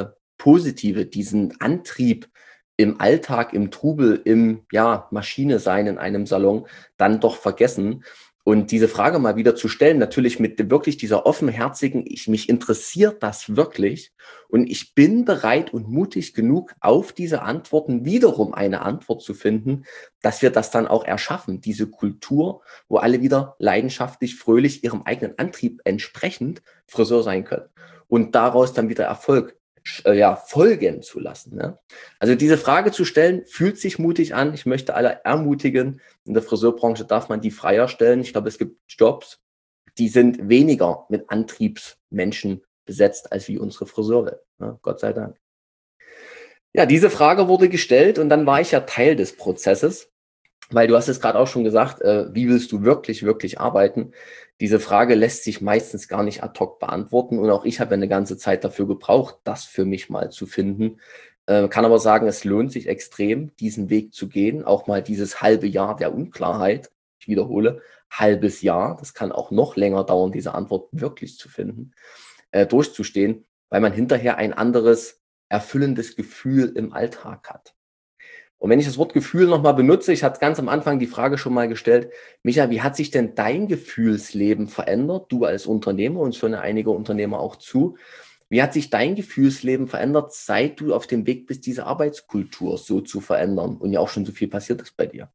S1: diesen Antrieb im Alltag, im Trubel, im Maschine sein in einem Salon dann doch vergessen. Und diese Frage mal wieder zu stellen, natürlich mit wirklich dieser offenherzigen, mich interessiert das wirklich und ich bin bereit und mutig genug, auf diese Antworten wiederum eine Antwort zu finden, dass wir das dann auch erschaffen, diese Kultur, wo alle wieder leidenschaftlich, fröhlich ihrem eigenen Antrieb entsprechend Friseur sein können und daraus dann wieder Erfolg folgen zu lassen. Ne? Also diese Frage zu stellen, fühlt sich mutig an. Ich möchte alle ermutigen. In der Friseurbranche darf man die freier stellen. Ich glaube, es gibt Jobs, die sind weniger mit Antriebsmenschen besetzt als wie unsere Friseure. Ne? Gott sei Dank. Ja, diese Frage wurde gestellt und dann war ich ja Teil des Prozesses, weil du hast es gerade auch schon gesagt, wie willst du wirklich, wirklich arbeiten? Diese Frage lässt sich meistens gar nicht ad hoc beantworten und auch ich habe eine ganze Zeit dafür gebraucht, das für mich mal zu finden. Kann aber sagen, es lohnt sich extrem, diesen Weg zu gehen, auch mal dieses halbe Jahr der Unklarheit, ich wiederhole, halbes Jahr, das kann auch noch länger dauern, diese Antwort wirklich zu finden, durchzustehen, weil man hinterher ein anderes, erfüllendes Gefühl im Alltag hat. Und wenn ich das Wort Gefühl nochmal benutze, ich hatte ganz am Anfang die Frage schon mal gestellt, Micha, wie hat sich denn dein Gefühlsleben verändert? Du als Unternehmer, uns hören ja einige Unternehmer auch zu. Wie hat sich dein Gefühlsleben verändert, seit du auf dem Weg bist, diese Arbeitskultur so zu verändern? Und ja auch schon so viel passiert ist bei dir.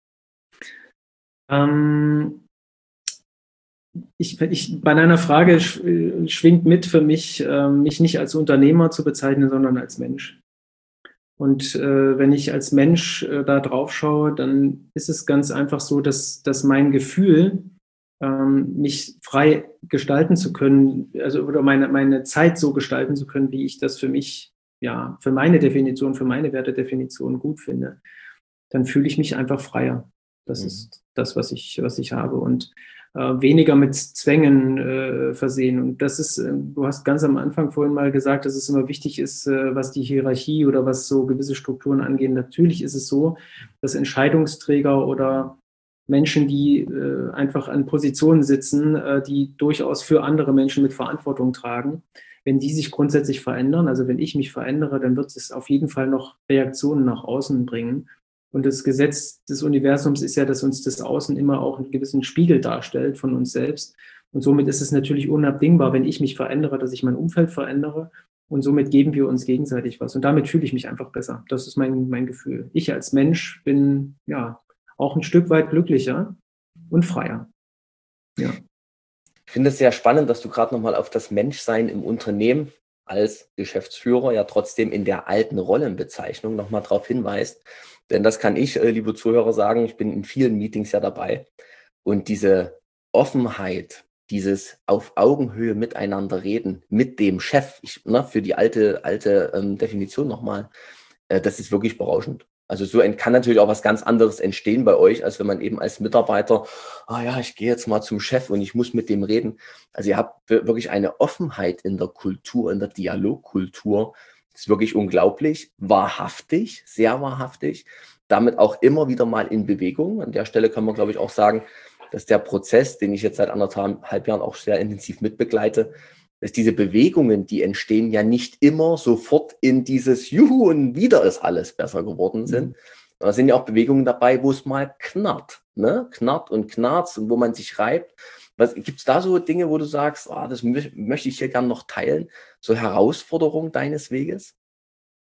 S2: Bei deiner Frage schwingt mit für mich, mich nicht als Unternehmer zu bezeichnen, sondern als Mensch. Und wenn ich als Mensch da drauf schaue, dann ist es ganz einfach so, dass mein Gefühl, mich frei gestalten zu können, also oder meine Zeit so gestalten zu können, wie ich das für mich, ja, für meine Definition, für meine Wertedefinition gut finde, dann fühle ich mich einfach freier. Das ist das, was ich habe. Und weniger mit Zwängen versehen. Und das ist, du hast ganz am Anfang vorhin mal gesagt, dass es immer wichtig ist, was die Hierarchie oder was so gewisse Strukturen angeht. Natürlich ist es so, dass Entscheidungsträger oder Menschen, die einfach an Positionen sitzen, die durchaus für andere Menschen mit Verantwortung tragen, wenn die sich grundsätzlich verändern, also wenn ich mich verändere, dann wird es auf jeden Fall noch Reaktionen nach außen bringen. Und das Gesetz des Universums ist ja, dass uns das Außen immer auch einen gewissen Spiegel darstellt von uns selbst. Und somit ist es natürlich unabdingbar, wenn ich mich verändere, dass ich mein Umfeld verändere. Und somit geben wir uns gegenseitig was. Und damit fühle ich mich einfach besser. Das ist mein Gefühl. Ich als Mensch bin ja auch ein Stück weit glücklicher und freier. Ja.
S1: Ich finde es sehr spannend, dass du gerade nochmal auf das Menschsein im Unternehmen als Geschäftsführer ja trotzdem in der alten Rollenbezeichnung nochmal darauf hinweist. Denn das kann ich, liebe Zuhörer, sagen, ich bin in vielen Meetings ja dabei. Und diese Offenheit, dieses auf Augenhöhe miteinander reden mit dem Chef, für die alte Definition nochmal, das ist wirklich berauschend. Also so kann natürlich auch was ganz anderes entstehen bei euch, als wenn man eben als Mitarbeiter, ich gehe jetzt mal zum Chef und ich muss mit dem reden. Also ihr habt wirklich eine Offenheit in der Kultur, in der Dialogkultur. Das ist wirklich unglaublich, wahrhaftig, sehr wahrhaftig. Damit auch immer wieder mal in Bewegung. An der Stelle kann man, glaube ich, auch sagen, dass der Prozess, den ich jetzt seit 1,5 Jahren auch sehr intensiv mitbegleite, dass diese Bewegungen, die entstehen, ja nicht immer sofort in dieses Juhu und wieder ist alles besser geworden sind. Da sind ja auch Bewegungen dabei, wo es mal knarrt, ne? Knarrt und knarzt und wo man sich reibt. Gibt es da so Dinge, wo du sagst, das möchte ich hier gerne noch teilen, so Herausforderungen deines Weges?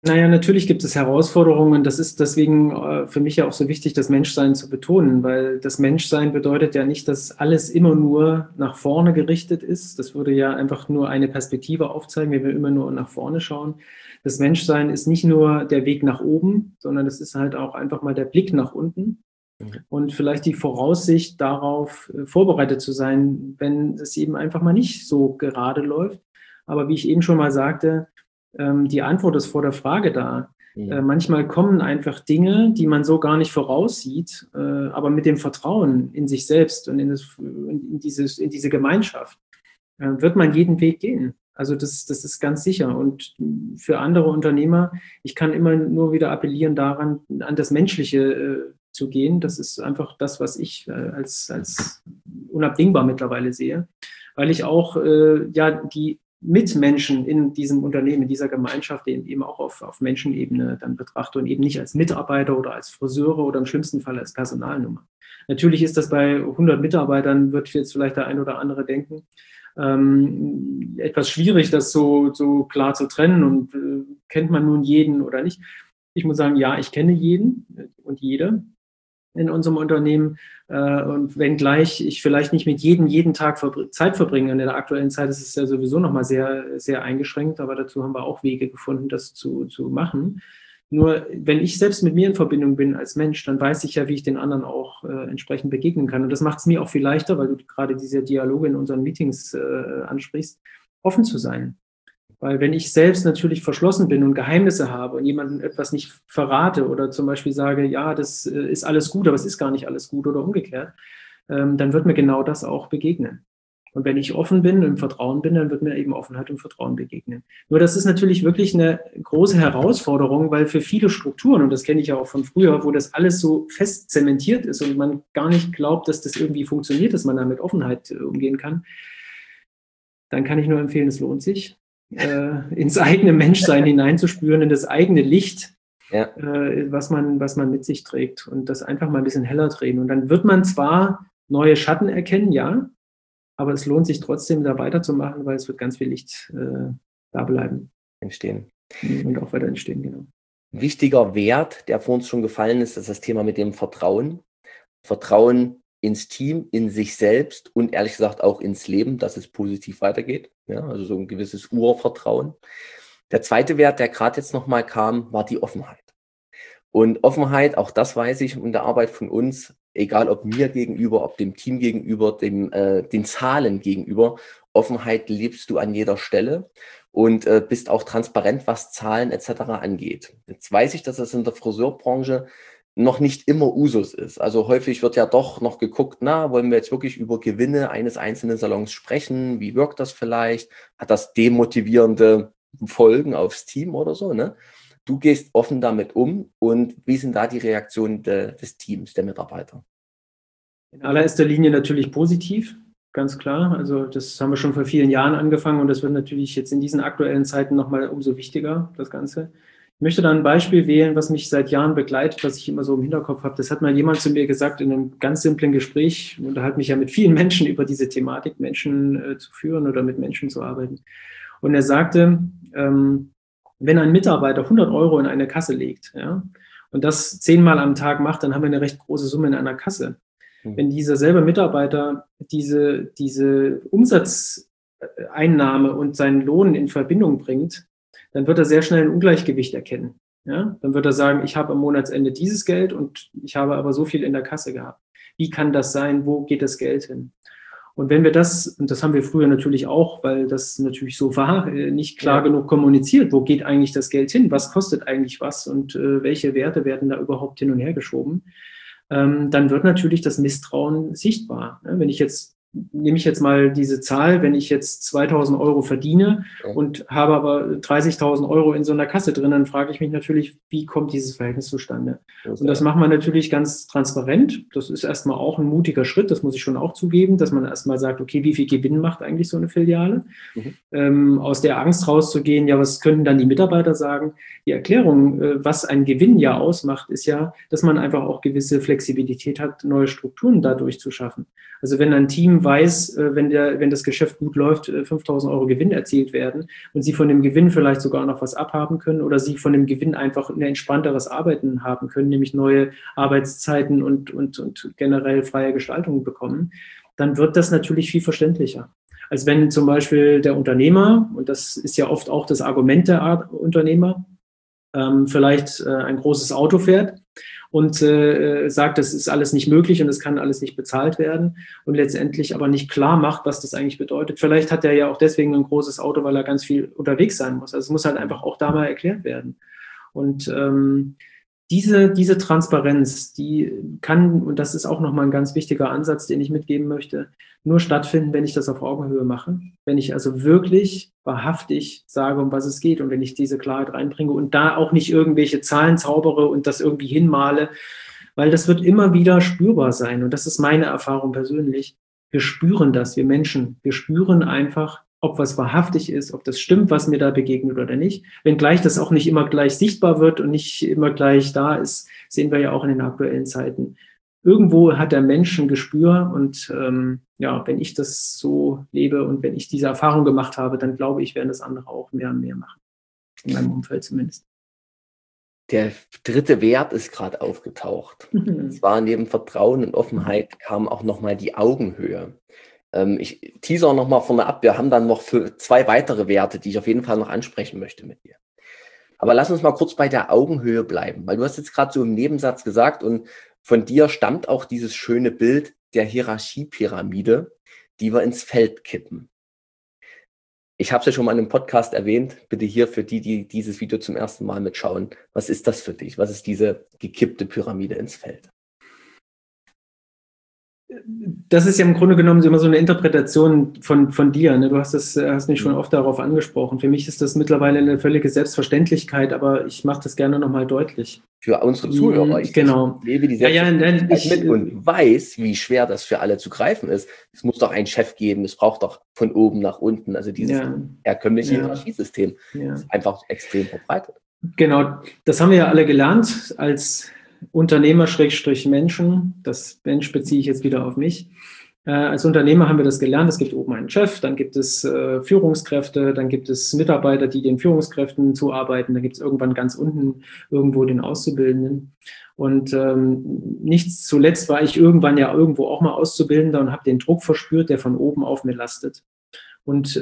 S2: Naja, natürlich gibt es Herausforderungen. Das ist deswegen für mich ja auch so wichtig, das Menschsein zu betonen, weil das Menschsein bedeutet ja nicht, dass alles immer nur nach vorne gerichtet ist. Das würde ja einfach nur eine Perspektive aufzeigen, wenn wir immer nur nach vorne schauen. Das Menschsein ist nicht nur der Weg nach oben, sondern es ist halt auch einfach mal der Blick nach unten und vielleicht die Voraussicht darauf, vorbereitet zu sein, wenn es eben einfach mal nicht so gerade läuft. Aber wie ich eben schon mal sagte, die Antwort ist vor der Frage da. Manchmal kommen einfach Dinge, die man so gar nicht voraussieht, aber mit dem Vertrauen in sich selbst und in diese Gemeinschaft wird man jeden Weg gehen. Also das ist ganz sicher. Und für andere Unternehmer, ich kann immer nur wieder appellieren daran, an das Menschliche zu gehen. Das ist einfach das, was ich als unabdingbar mittlerweile sehe, weil ich auch die Mitmenschen in diesem Unternehmen, in dieser Gemeinschaft eben auch auf Menschenebene dann betrachte und eben nicht als Mitarbeiter oder als Friseure oder im schlimmsten Fall als Personalnummer. Natürlich ist das bei 100 Mitarbeitern, wird jetzt vielleicht der ein oder andere denken, etwas schwierig, das so klar zu trennen und kennt man nun jeden oder nicht. Ich muss sagen, ja, ich kenne jeden und jede in unserem Unternehmen. Und wenngleich ich vielleicht nicht mit jedem jeden Tag Zeit verbringe, in der aktuellen Zeit ist es ja sowieso nochmal sehr, sehr eingeschränkt, aber dazu haben wir auch Wege gefunden, das zu machen. Nur wenn ich selbst mit mir in Verbindung bin als Mensch, dann weiß ich ja, wie ich den anderen auch entsprechend begegnen kann. Und das macht es mir auch viel leichter, weil du gerade diese Dialoge in unseren Meetings ansprichst, offen zu sein. Weil wenn ich selbst natürlich verschlossen bin und Geheimnisse habe und jemandem etwas nicht verrate oder zum Beispiel sage, ja, das ist alles gut, aber es ist gar nicht alles gut oder umgekehrt, dann wird mir genau das auch begegnen. Und wenn ich offen bin und im Vertrauen bin, dann wird mir eben Offenheit und Vertrauen begegnen. Nur das ist natürlich wirklich eine große Herausforderung, weil für viele Strukturen, und das kenne ich ja auch von früher, wo das alles so fest zementiert ist und man gar nicht glaubt, dass das irgendwie funktioniert, dass man da mit Offenheit umgehen kann, dann kann ich nur empfehlen, es lohnt sich, ins eigene Menschsein hineinzuspüren, in das eigene Licht, was man mit sich trägt und das einfach mal ein bisschen heller drehen. Und dann wird man zwar neue Schatten erkennen, ja, aber es lohnt sich trotzdem, da weiterzumachen, weil es wird ganz viel Licht da bleiben.
S1: Entstehen.
S2: Und auch weiter entstehen, genau.
S1: Wichtiger Wert, der vor uns schon gefallen ist, ist das Thema mit dem Vertrauen. Vertrauen ins Team, in sich selbst und ehrlich gesagt auch ins Leben, dass es positiv weitergeht. Ja, also so ein gewisses Urvertrauen. Der zweite Wert, der gerade jetzt nochmal kam, war die Offenheit. Und Offenheit, auch das weiß ich in der Arbeit von uns, egal ob mir gegenüber, ob dem Team gegenüber, den Zahlen gegenüber, Offenheit lebst du an jeder Stelle und bist auch transparent, was Zahlen etc. angeht. Jetzt weiß ich, dass das in der Friseurbranche noch nicht immer Usus ist. Also häufig wird ja doch noch geguckt, wollen wir jetzt wirklich über Gewinne eines einzelnen Salons sprechen? Wie wirkt das vielleicht? Hat das demotivierende Folgen aufs Team oder so, ne? Du gehst offen damit um und wie sind da die Reaktionen des Teams, der Mitarbeiter?
S2: In allererster Linie natürlich positiv, ganz klar. Also das haben wir schon vor vielen Jahren angefangen und das wird natürlich jetzt in diesen aktuellen Zeiten nochmal umso wichtiger, das Ganze. Ich möchte da ein Beispiel wählen, was mich seit Jahren begleitet, was ich immer so im Hinterkopf habe. Das hat mal jemand zu mir gesagt in einem ganz simplen Gespräch. Ich unterhalte mich ja mit vielen Menschen über diese Thematik, Menschen zu führen oder mit Menschen zu arbeiten. Und er sagte, wenn ein Mitarbeiter 100 Euro in eine Kasse legt, ja, und das 10-mal am Tag macht, dann haben wir eine recht große Summe in einer Kasse. Wenn dieser selbe Mitarbeiter diese Umsatzeinnahme und seinen Lohn in Verbindung bringt, dann wird er sehr schnell ein Ungleichgewicht erkennen. Ja? Dann wird er sagen, ich habe am Monatsende dieses Geld und ich habe aber so viel in der Kasse gehabt. Wie kann das sein? Wo geht das Geld hin? Und wenn wir das, und das haben wir früher natürlich auch, weil das natürlich so war, nicht klar genug kommuniziert, wo geht eigentlich das Geld hin? Was kostet eigentlich was? Und welche Werte werden da überhaupt hin und her geschoben? Dann wird natürlich das Misstrauen sichtbar. Nehme ich jetzt mal diese Zahl, wenn ich jetzt 2.000 Euro verdiene und habe aber 30.000 Euro in so einer Kasse drin, dann frage ich mich natürlich, wie kommt dieses Verhältnis zustande? Und das macht man natürlich ganz transparent. Das ist erstmal auch ein mutiger Schritt, das muss ich schon auch zugeben, dass man erstmal sagt, okay, wie viel Gewinn macht eigentlich so eine Filiale? Aus der Angst rauszugehen, ja, was könnten dann die Mitarbeiter sagen? Die Erklärung, was ein Gewinn ja ausmacht, ist ja, dass man einfach auch gewisse Flexibilität hat, neue Strukturen dadurch zu schaffen. Also wenn ein Team weiß, wenn das Geschäft gut läuft, 5.000 Euro Gewinn erzielt werden und Sie von dem Gewinn vielleicht sogar noch was abhaben können oder Sie von dem Gewinn einfach ein entspannteres Arbeiten haben können, nämlich neue Arbeitszeiten und generell freie Gestaltung bekommen, dann wird das natürlich viel verständlicher. Als wenn zum Beispiel der Unternehmer, und das ist ja oft auch das Argument der Unternehmer, vielleicht ein großes Auto fährt und sagt, das ist alles nicht möglich und es kann alles nicht bezahlt werden und letztendlich aber nicht klar macht, was das eigentlich bedeutet. Vielleicht hat er ja auch deswegen ein großes Auto, weil er ganz viel unterwegs sein muss. Also es muss halt einfach auch da mal erklärt werden. Und diese Transparenz, die kann, und das ist auch nochmal ein ganz wichtiger Ansatz, den ich mitgeben möchte, nur stattfinden, wenn ich das auf Augenhöhe mache. Wenn ich also wirklich wahrhaftig sage, um was es geht und wenn ich diese Klarheit reinbringe und da auch nicht irgendwelche Zahlen zaubere und das irgendwie hinmale, weil das wird immer wieder spürbar sein. Und das ist meine Erfahrung persönlich. Wir spüren das, wir Menschen. Wir spüren einfach, ob was wahrhaftig ist, ob das stimmt, was mir da begegnet oder nicht. Wenngleich das auch nicht immer gleich sichtbar wird und nicht immer gleich da ist, sehen wir ja auch in den aktuellen Zeiten. Irgendwo hat der Mensch ein Gespür und wenn ich das so lebe und wenn ich diese Erfahrung gemacht habe, dann glaube ich, werden das andere auch mehr und mehr machen. In meinem Umfeld zumindest.
S1: Der dritte Wert ist gerade aufgetaucht. Und zwar neben Vertrauen und Offenheit kam auch nochmal die Augenhöhe. Ich teaser nochmal vorne ab. Wir haben dann noch für 2 weitere Werte, die ich auf jeden Fall noch ansprechen möchte mit dir. Aber lass uns mal kurz bei der Augenhöhe bleiben, weil du hast jetzt gerade so im Nebensatz gesagt und von dir stammt auch dieses schöne Bild der Hierarchiepyramide, die wir ins Feld kippen. Ich habe es ja schon mal in einem Podcast erwähnt, bitte hier für die dieses Video zum ersten Mal mitschauen. Was ist das für dich? Was ist diese gekippte Pyramide ins Feld?
S2: Das ist ja im Grunde genommen immer so eine Interpretation von dir. Ne? Du hast mich schon oft darauf angesprochen. Für mich ist das mittlerweile eine völlige Selbstverständlichkeit, aber ich mache das gerne nochmal deutlich.
S1: Für unsere Zuhörer. Ich lebe die Selbstverständlichkeit mit und weiß, wie schwer das für alle zu greifen ist. Es muss doch einen Chef geben, es braucht doch von oben nach unten. Also dieses herkömmliche Hierarchiesystem ist einfach extrem verbreitet.
S2: Genau, das haben wir ja alle gelernt als Unternehmer-Menschen, das Mensch beziehe ich jetzt wieder auf mich. Als Unternehmer haben wir das gelernt, es gibt oben einen Chef, dann gibt es Führungskräfte, dann gibt es Mitarbeiter, die den Führungskräften zuarbeiten, dann gibt es irgendwann ganz unten irgendwo den Auszubildenden. Und nicht zuletzt war ich irgendwann ja irgendwo auch mal Auszubildender und habe den Druck verspürt, der von oben auf mir lastet. Und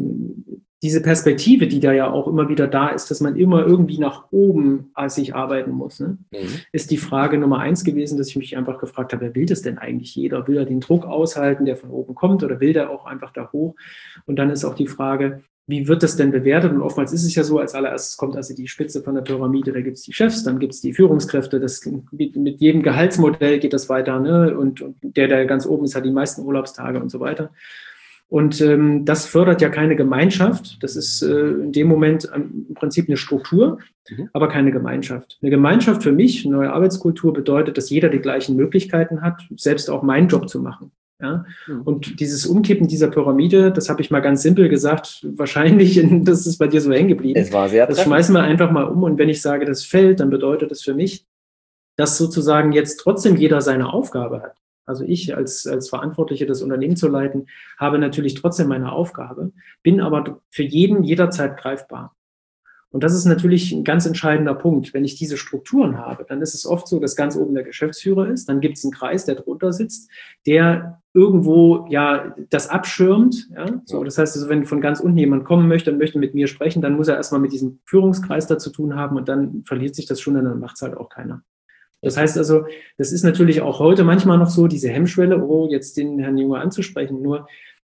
S2: diese Perspektive, die da ja auch immer wieder da ist, dass man immer irgendwie nach oben sich arbeiten muss, ne? Ist die Frage Nummer 1 gewesen, dass ich mich einfach gefragt habe, wer will das denn eigentlich jeder? Will er den Druck aushalten, der von oben kommt, oder will der auch einfach da hoch? Und dann ist auch die Frage, wie wird das denn bewertet? Und oftmals ist es ja so, als allererstes kommt also die Spitze von der Pyramide, da gibt es die Chefs, dann gibt es die Führungskräfte, das mit jedem Gehaltsmodell geht das weiter, ne? Und der ganz oben ist, hat die meisten Urlaubstage und so weiter. Und das fördert ja keine Gemeinschaft. Das ist in dem Moment im Prinzip eine Struktur, aber keine Gemeinschaft. Eine Gemeinschaft für mich, eine neue Arbeitskultur bedeutet, dass jeder die gleichen Möglichkeiten hat, selbst auch meinen Job zu machen. Ja? Und dieses Umkippen dieser Pyramide, das habe ich mal ganz simpel gesagt, wahrscheinlich, das ist bei dir so hängen geblieben.
S1: Es war sehr treffend.
S2: Das schmeißen wir einfach mal um. Und wenn ich sage, das fällt, dann bedeutet das für mich, dass sozusagen jetzt trotzdem jeder seine Aufgabe hat. Also ich als Verantwortlicher, das Unternehmen zu leiten, habe natürlich trotzdem meine Aufgabe, bin aber für jeden jederzeit greifbar. Und das ist natürlich ein ganz entscheidender Punkt. Wenn ich diese Strukturen habe, dann ist es oft so, dass ganz oben der Geschäftsführer ist, dann gibt es einen Kreis, der drunter sitzt, der irgendwo ja das abschirmt. Ja? So, das heißt, also, wenn von ganz unten jemand kommen möchte und möchte mit mir sprechen, dann muss er erstmal mit diesem Führungskreis da zu tun haben und dann verliert sich das schon und dann macht es halt auch keiner. Das heißt also, das ist natürlich auch heute manchmal noch so, diese Hemmschwelle, jetzt den Herrn Junge anzusprechen. Nur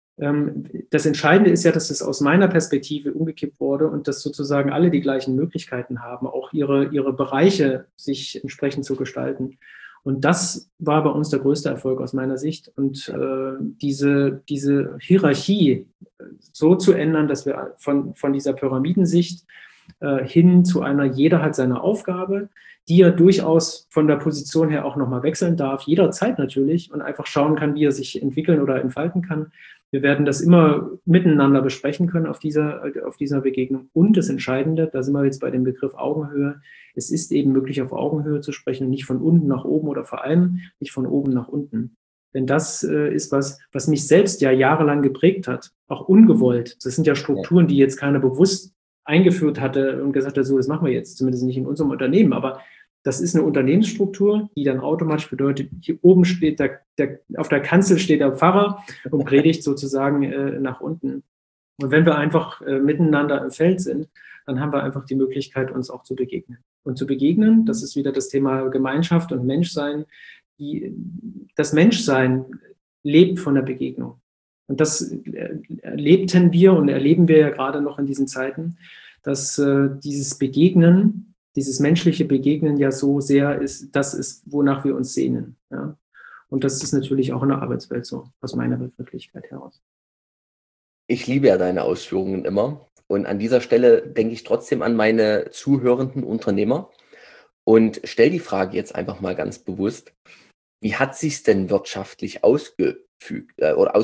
S2: das Entscheidende ist ja, dass es aus meiner Perspektive umgekippt wurde und dass sozusagen alle die gleichen Möglichkeiten haben, auch ihre Bereiche sich entsprechend zu gestalten. Und das war bei uns der größte Erfolg aus meiner Sicht. Und diese Hierarchie so zu ändern, dass wir von dieser Pyramidensicht hin zu einer, jeder hat seine Aufgabe, die er durchaus von der Position her auch nochmal wechseln darf, jederzeit natürlich, und einfach schauen kann, wie er sich entwickeln oder entfalten kann. Wir werden das immer miteinander besprechen können auf dieser Begegnung. Und das Entscheidende, da sind wir jetzt bei dem Begriff Augenhöhe, es ist eben möglich, auf Augenhöhe zu sprechen, nicht von unten nach oben oder vor allem nicht von oben nach unten. Denn das ist was mich selbst ja jahrelang geprägt hat, auch ungewollt. Das sind ja Strukturen, die jetzt keiner bewusst eingeführt hatte und gesagt hat, so, das machen wir jetzt, zumindest nicht in unserem Unternehmen. Aber das ist eine Unternehmensstruktur, die dann automatisch bedeutet, hier oben steht auf der Kanzel steht der Pfarrer und predigt sozusagen nach unten. Und wenn wir einfach miteinander im Feld sind, dann haben wir einfach die Möglichkeit, uns auch zu begegnen. Und zu begegnen, das ist wieder das Thema Gemeinschaft und Menschsein. Das Menschsein lebt von der Begegnung. Und das erlebten wir und erleben wir ja gerade noch in diesen Zeiten, dass dieses Begegnen, dieses menschliche Begegnen ja so sehr ist, das ist, wonach wir uns sehnen. Ja? Und das ist natürlich auch in der Arbeitswelt so, aus meiner Wirklichkeit heraus.
S1: Ich liebe ja deine Ausführungen immer. Und an dieser Stelle denke ich trotzdem an meine zuhörenden Unternehmer und stelle die Frage jetzt einfach mal ganz bewusst. Wie hat sich's denn wirtschaftlich ausgewirkt?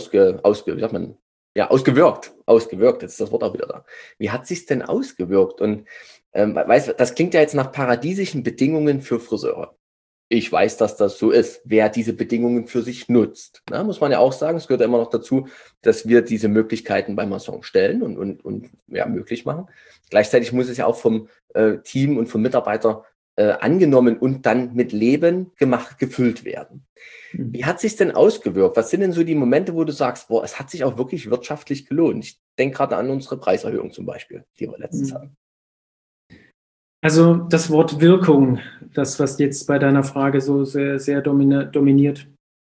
S1: Ausgewirkt, jetzt ist das Wort auch wieder da. Wie hat sich's denn ausgewirkt? Und das klingt ja jetzt nach paradiesischen Bedingungen für Friseure. Ich weiß, dass das so ist, wer diese Bedingungen für sich nutzt. Na, muss man ja auch sagen, es gehört ja immer noch dazu, dass wir diese Möglichkeiten beim Maison stellen und möglich machen. Gleichzeitig muss es ja auch vom Team und vom Mitarbeiter angenommen und dann mit Leben gefüllt werden. Wie hat sich denn ausgewirkt? Was sind denn so die Momente, wo du sagst, boah, es hat sich auch wirklich wirtschaftlich gelohnt? Ich denke gerade an unsere Preiserhöhung zum Beispiel, die wir letztens hatten.
S2: Also das Wort Wirkung, das, was jetzt bei deiner Frage so sehr, sehr dominiert,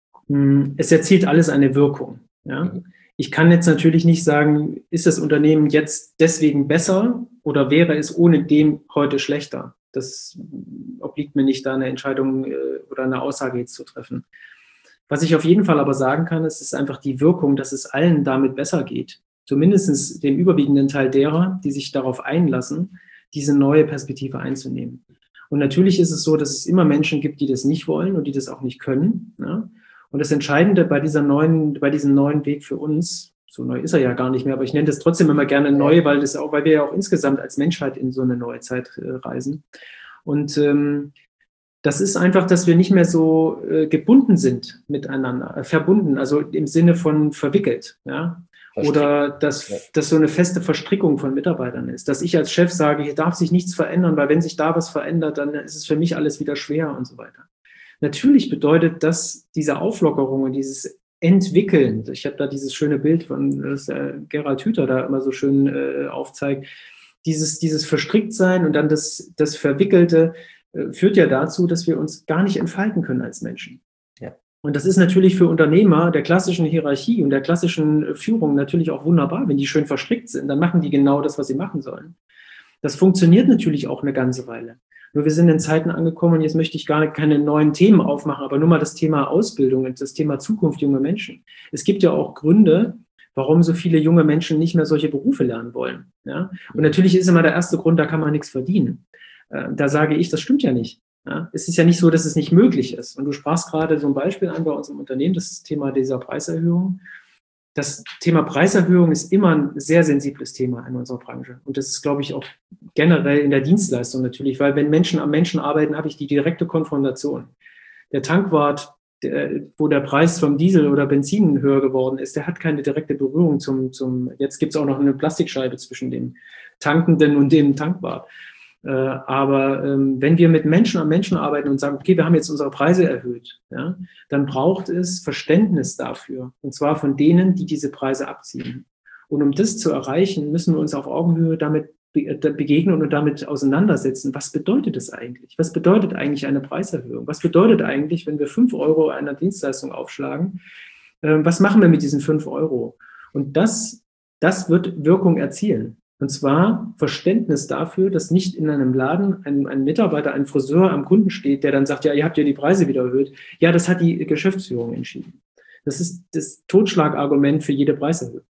S2: es erzielt alles eine Wirkung. Ja? Ich kann jetzt natürlich nicht sagen, ist das Unternehmen jetzt deswegen besser oder wäre es ohne dem heute schlechter? Das obliegt mir nicht, da eine Entscheidung oder eine Aussage jetzt zu treffen. Was ich auf jeden Fall aber sagen kann, ist einfach die Wirkung, dass es allen damit besser geht. Zumindest dem überwiegenden Teil derer, die sich darauf einlassen, diese neue Perspektive einzunehmen. Und natürlich ist es so, dass es immer Menschen gibt, die das nicht wollen und die das auch nicht können. Ja? Und das Entscheidende bei diesem neuen Weg für uns, so neu ist er ja gar nicht mehr, aber ich nenne das trotzdem immer gerne neu, weil wir ja auch insgesamt als Menschheit in so eine neue Zeit reisen. Und das ist einfach, dass wir nicht mehr so gebunden sind miteinander, verbunden, also im Sinne von verwickelt, ja. Oder dass so eine feste Verstrickung von Mitarbeitern ist. Dass ich als Chef sage, hier darf sich nichts verändern, weil wenn sich da was verändert, dann ist es für mich alles wieder schwer und so weiter. Natürlich bedeutet das diese Auflockerung und dieses Entwickeln. Ich habe da dieses schöne Bild von Gerald Hüther da immer so schön aufzeigt. Dieses Verstricktsein und dann das Verwickelte führt ja dazu, dass wir uns gar nicht entfalten können als Menschen. Ja. Und das ist natürlich für Unternehmer der klassischen Hierarchie und der klassischen Führung natürlich auch wunderbar. Wenn die schön verstrickt sind, dann machen die genau das, was sie machen sollen. Das funktioniert natürlich auch eine ganze Weile. Nur wir sind in Zeiten angekommen und jetzt möchte ich keine neuen Themen aufmachen, aber nur mal das Thema Ausbildung und das Thema Zukunft junger Menschen. Es gibt ja auch Gründe, warum so viele junge Menschen nicht mehr solche Berufe lernen wollen. Ja? Und natürlich ist immer der erste Grund, da kann man nichts verdienen. Da sage ich, das stimmt ja nicht. Ja, es ist ja nicht so, dass es nicht möglich ist. Und du sprachst gerade so ein Beispiel an bei unserem Unternehmen, das Thema dieser Preiserhöhung. Das Thema Preiserhöhung ist immer ein sehr sensibles Thema in unserer Branche. Und das ist, glaube ich, auch generell in der Dienstleistung natürlich, weil wenn Menschen am Menschen arbeiten, habe ich die direkte Konfrontation. Der Tankwart, wo der Preis vom Diesel oder Benzin höher geworden ist, der hat keine direkte Berührung jetzt gibt es auch noch eine Plastikscheibe zwischen dem Tankenden und dem Tankwart. Aber wenn wir mit Menschen am Menschen arbeiten und sagen, okay, wir haben jetzt unsere Preise erhöht, ja, dann braucht es Verständnis dafür. Und zwar von denen, die diese Preise abziehen. Und um das zu erreichen, müssen wir uns auf Augenhöhe damit begegnen und damit auseinandersetzen. Was bedeutet das eigentlich? Was bedeutet eigentlich eine Preiserhöhung? Was bedeutet eigentlich, wenn wir 5 Euro einer Dienstleistung aufschlagen? Was machen wir mit diesen 5 Euro? Und das wird Wirkung erzielen. Und zwar Verständnis dafür, dass nicht in einem Laden ein Mitarbeiter, ein Friseur am Kunden steht, der dann sagt, ja, ihr habt ja die Preise wieder erhöht. Ja, das hat die Geschäftsführung entschieden. Das ist das Totschlagargument für jede Preiserhöhung.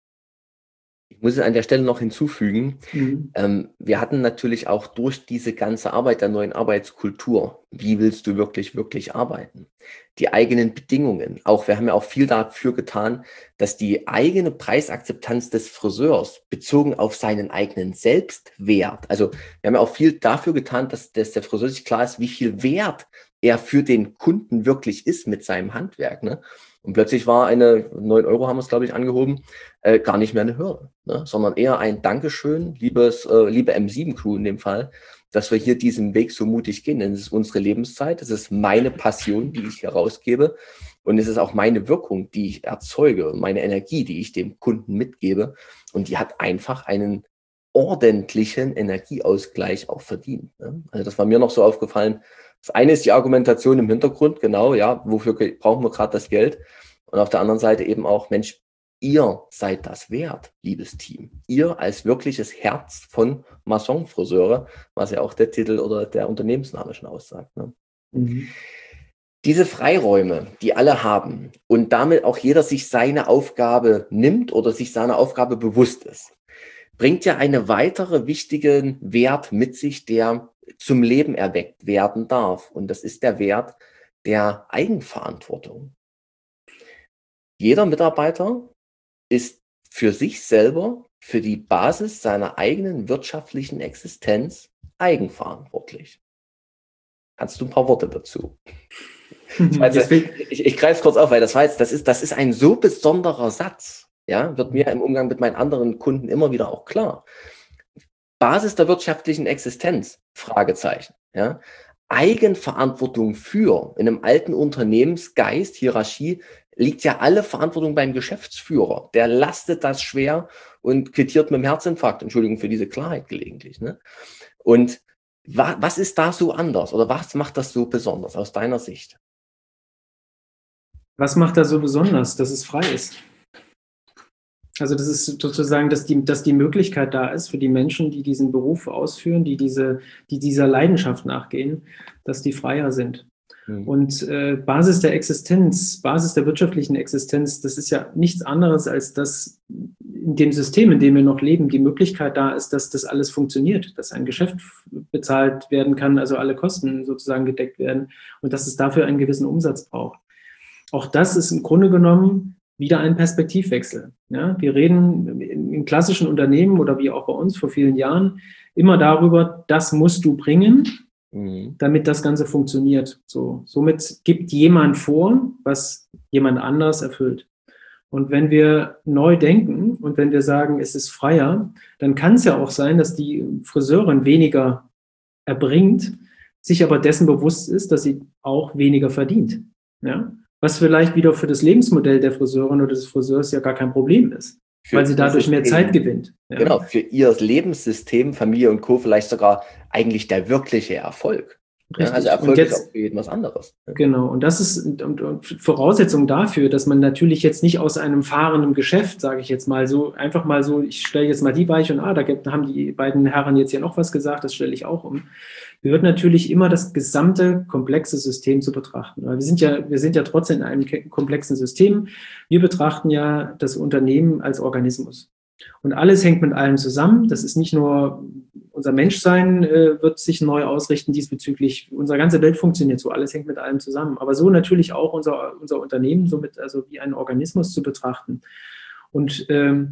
S1: Ich muss es an der Stelle noch hinzufügen, wir hatten natürlich auch durch diese ganze Arbeit der neuen Arbeitskultur, wie willst du wirklich arbeiten, die eigenen Bedingungen, wir haben ja auch viel dafür getan, dass die eigene Preisakzeptanz des Friseurs bezogen auf seinen eigenen Selbstwert, also wir haben ja auch viel dafür getan, dass der Friseur sich klar ist, wie viel Wert er für den Kunden wirklich ist mit seinem Handwerk. Ne? Und plötzlich war eine 9 Euro, haben wir es, glaube ich, angehoben, gar nicht mehr eine Hürde, ne? Sondern eher ein Dankeschön, liebe M7-Crew in dem Fall, dass wir hier diesen Weg so mutig gehen. Denn es ist unsere Lebenszeit, es ist meine Passion, die ich hier rausgebe. Und es ist auch meine Wirkung, die ich erzeuge, meine Energie, die ich dem Kunden mitgebe. Und die hat einfach einen ordentlichen Energieausgleich auch verdient. Ne? Also das war mir noch so aufgefallen. Das eine ist die Argumentation im Hintergrund, genau, ja, wofür brauchen wir gerade das Geld? Und auf der anderen Seite eben auch, Mensch, ihr seid das wert, liebes Team. Ihr als wirkliches Herz von Mason-Friseure, was ja auch der Titel oder der Unternehmensname schon aussagt. Ne? Mhm. Diese Freiräume, die alle haben und damit auch jeder sich seine Aufgabe nimmt oder sich seiner Aufgabe bewusst ist, bringt ja einen weiteren wichtigen Wert mit sich, der zum Leben erweckt werden darf. Und das ist der Wert der Eigenverantwortung. Jeder Mitarbeiter ist für sich selber, für die Basis seiner eigenen wirtschaftlichen Existenz eigenverantwortlich. Kannst du ein paar Worte dazu? Ich greife es kurz auf, weil das ist ein so besonderer Satz. Ja, wird mir im Umgang mit meinen anderen Kunden immer wieder auch klar. Basis der wirtschaftlichen Existenz, Fragezeichen. Ja. Eigenverantwortung für, in einem alten Unternehmensgeist, Hierarchie, liegt ja alle Verantwortung beim Geschäftsführer. Der lastet das schwer und quittiert mit dem Herzinfarkt. Entschuldigung für diese Klarheit gelegentlich. Ne? Und was ist da so anders oder was macht das so besonders aus deiner Sicht?
S2: Was macht da so besonders, dass es frei ist? Also das ist sozusagen, dass die Möglichkeit da ist für die Menschen, die diesen Beruf ausführen, die dieser Leidenschaft nachgehen, dass die freier sind. Mhm. Und Basis der Existenz, Basis der wirtschaftlichen Existenz, das ist ja nichts anderes, als dass in dem System, in dem wir noch leben, die Möglichkeit da ist, dass das alles funktioniert, dass ein Geschäft bezahlt werden kann, also alle Kosten sozusagen gedeckt werden und dass es dafür einen gewissen Umsatz braucht. Auch das ist im Grunde genommen wieder ein Perspektivwechsel. Ja, wir reden in klassischen Unternehmen oder wie auch bei uns vor vielen Jahren immer darüber, das musst du bringen, damit das Ganze funktioniert. Somit gibt jemand vor, was jemand anders erfüllt. Und wenn wir neu denken und wenn wir sagen, es ist freier, dann kann es ja auch sein, dass die Friseurin weniger erbringt, sich aber dessen bewusst ist, dass sie auch weniger verdient. Ja? Was vielleicht wieder für das Lebensmodell der Friseurin oder des Friseurs ja gar kein Problem ist, weil sie dadurch mehr Zeit gewinnt.
S1: Ja. Genau, für ihr Lebenssystem, Familie und Co. vielleicht sogar eigentlich der wirkliche Erfolg. Ja, also Erfolg ist auch für jeden was anderes.
S2: Genau, und das ist und Voraussetzung dafür, dass man natürlich jetzt nicht aus einem fahrenden Geschäft, sage ich jetzt mal so, einfach mal so, ich stelle jetzt mal die Weiche und da haben die beiden Herren jetzt ja noch was gesagt, das stelle ich auch um. Gehört natürlich immer das gesamte komplexe System zu betrachten. Weil wir sind ja trotzdem in einem komplexen System. Wir betrachten ja das Unternehmen als Organismus. Und alles hängt mit allem zusammen. Das ist nicht nur unser Menschsein wird sich neu ausrichten diesbezüglich. Unsere ganze Welt funktioniert so. Alles hängt mit allem zusammen. Aber so natürlich auch unser Unternehmen somit also wie einen Organismus zu betrachten. Und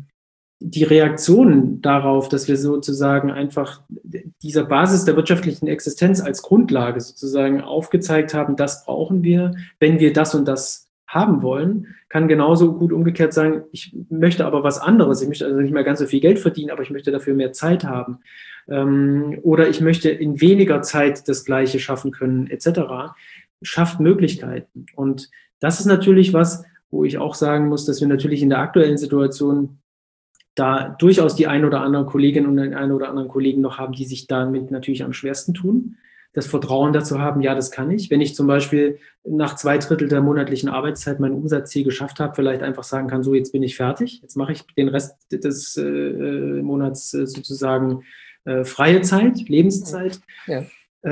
S2: die Reaktionen darauf, dass wir sozusagen einfach dieser Basis der wirtschaftlichen Existenz als Grundlage sozusagen aufgezeigt haben, das brauchen wir, wenn wir das und das haben wollen, kann genauso gut umgekehrt sagen, ich möchte aber was anderes, ich möchte also nicht mehr ganz so viel Geld verdienen, aber ich möchte dafür mehr Zeit haben. Oder ich möchte in weniger Zeit das Gleiche schaffen können, etc. Schafft Möglichkeiten. Und das ist natürlich was, wo ich auch sagen muss, dass wir natürlich in der aktuellen Situation da durchaus die ein oder andere Kollegin und den einen oder anderen Kollegen noch haben, die sich damit natürlich am schwersten tun. Das Vertrauen dazu haben, ja, das kann ich. Wenn ich zum Beispiel nach 2/3 der monatlichen Arbeitszeit mein Umsatzziel geschafft habe, vielleicht einfach sagen kann, so, jetzt bin ich fertig, jetzt mache ich den Rest des Monats sozusagen freie Zeit, Lebenszeit. Ja.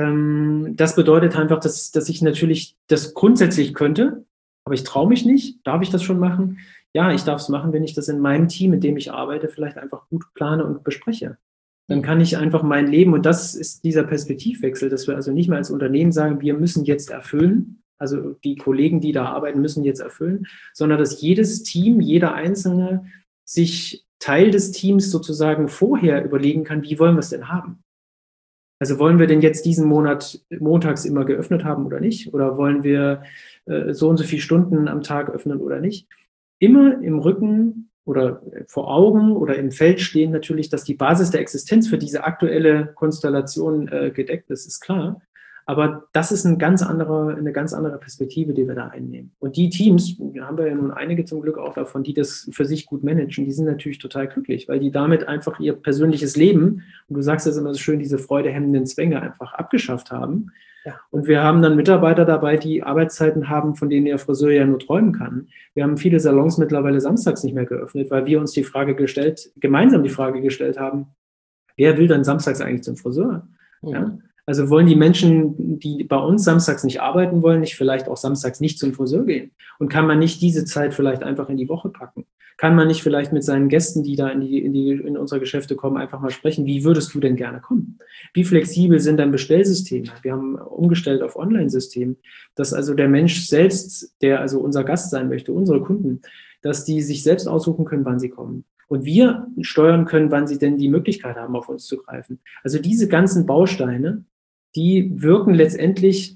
S2: Das bedeutet einfach, dass ich natürlich das grundsätzlich könnte, aber ich traue mich nicht. Darf ich das schon machen? Ja, ich darf es machen, wenn ich das in meinem Team, mit dem ich arbeite, vielleicht einfach gut plane und bespreche. Dann kann ich einfach mein Leben, und das ist dieser Perspektivwechsel, dass wir also nicht mehr als Unternehmen sagen, wir müssen jetzt erfüllen, also die Kollegen, die da arbeiten, müssen jetzt erfüllen, sondern dass jedes Team, jeder Einzelne sich Teil des Teams sozusagen vorher überlegen kann, wie wollen wir es denn haben? Also wollen wir denn jetzt diesen Monat montags immer geöffnet haben oder nicht? Oder wollen wir so und so viele Stunden am Tag öffnen oder nicht? Immer im Rücken oder vor Augen oder im Feld stehen natürlich, dass die Basis der Existenz für diese aktuelle Konstellation gedeckt ist klar. Aber das ist eine ganz andere Perspektive, die wir da einnehmen. Und die Teams, da haben wir ja nun einige zum Glück auch davon, die das für sich gut managen, die sind natürlich total glücklich, weil die damit einfach ihr persönliches Leben, und du sagst das immer so schön, diese freudehemmenden Zwänge einfach abgeschafft haben. Ja. Und wir haben dann Mitarbeiter dabei, die Arbeitszeiten haben, von denen der Friseur ja nur träumen kann. Wir haben viele Salons mittlerweile samstags nicht mehr geöffnet, weil wir uns gemeinsam die Frage gestellt haben, wer will dann samstags eigentlich zum Friseur? Ja? Also wollen die Menschen, die bei uns samstags nicht arbeiten wollen, nicht vielleicht auch samstags nicht zum Friseur gehen? Und kann man nicht diese Zeit vielleicht einfach in die Woche packen? Kann man nicht vielleicht mit seinen Gästen, die da in unsere Geschäfte kommen, einfach mal sprechen? Wie würdest du denn gerne kommen? Wie flexibel sind dein Bestellsysteme? Wir haben umgestellt auf Online-System, dass also der Mensch selbst, der also unser Gast sein möchte, unsere Kunden, dass die sich selbst aussuchen können, wann sie kommen. Und wir steuern können, wann sie denn die Möglichkeit haben, auf uns zu greifen. Also diese ganzen Bausteine, die wirken letztendlich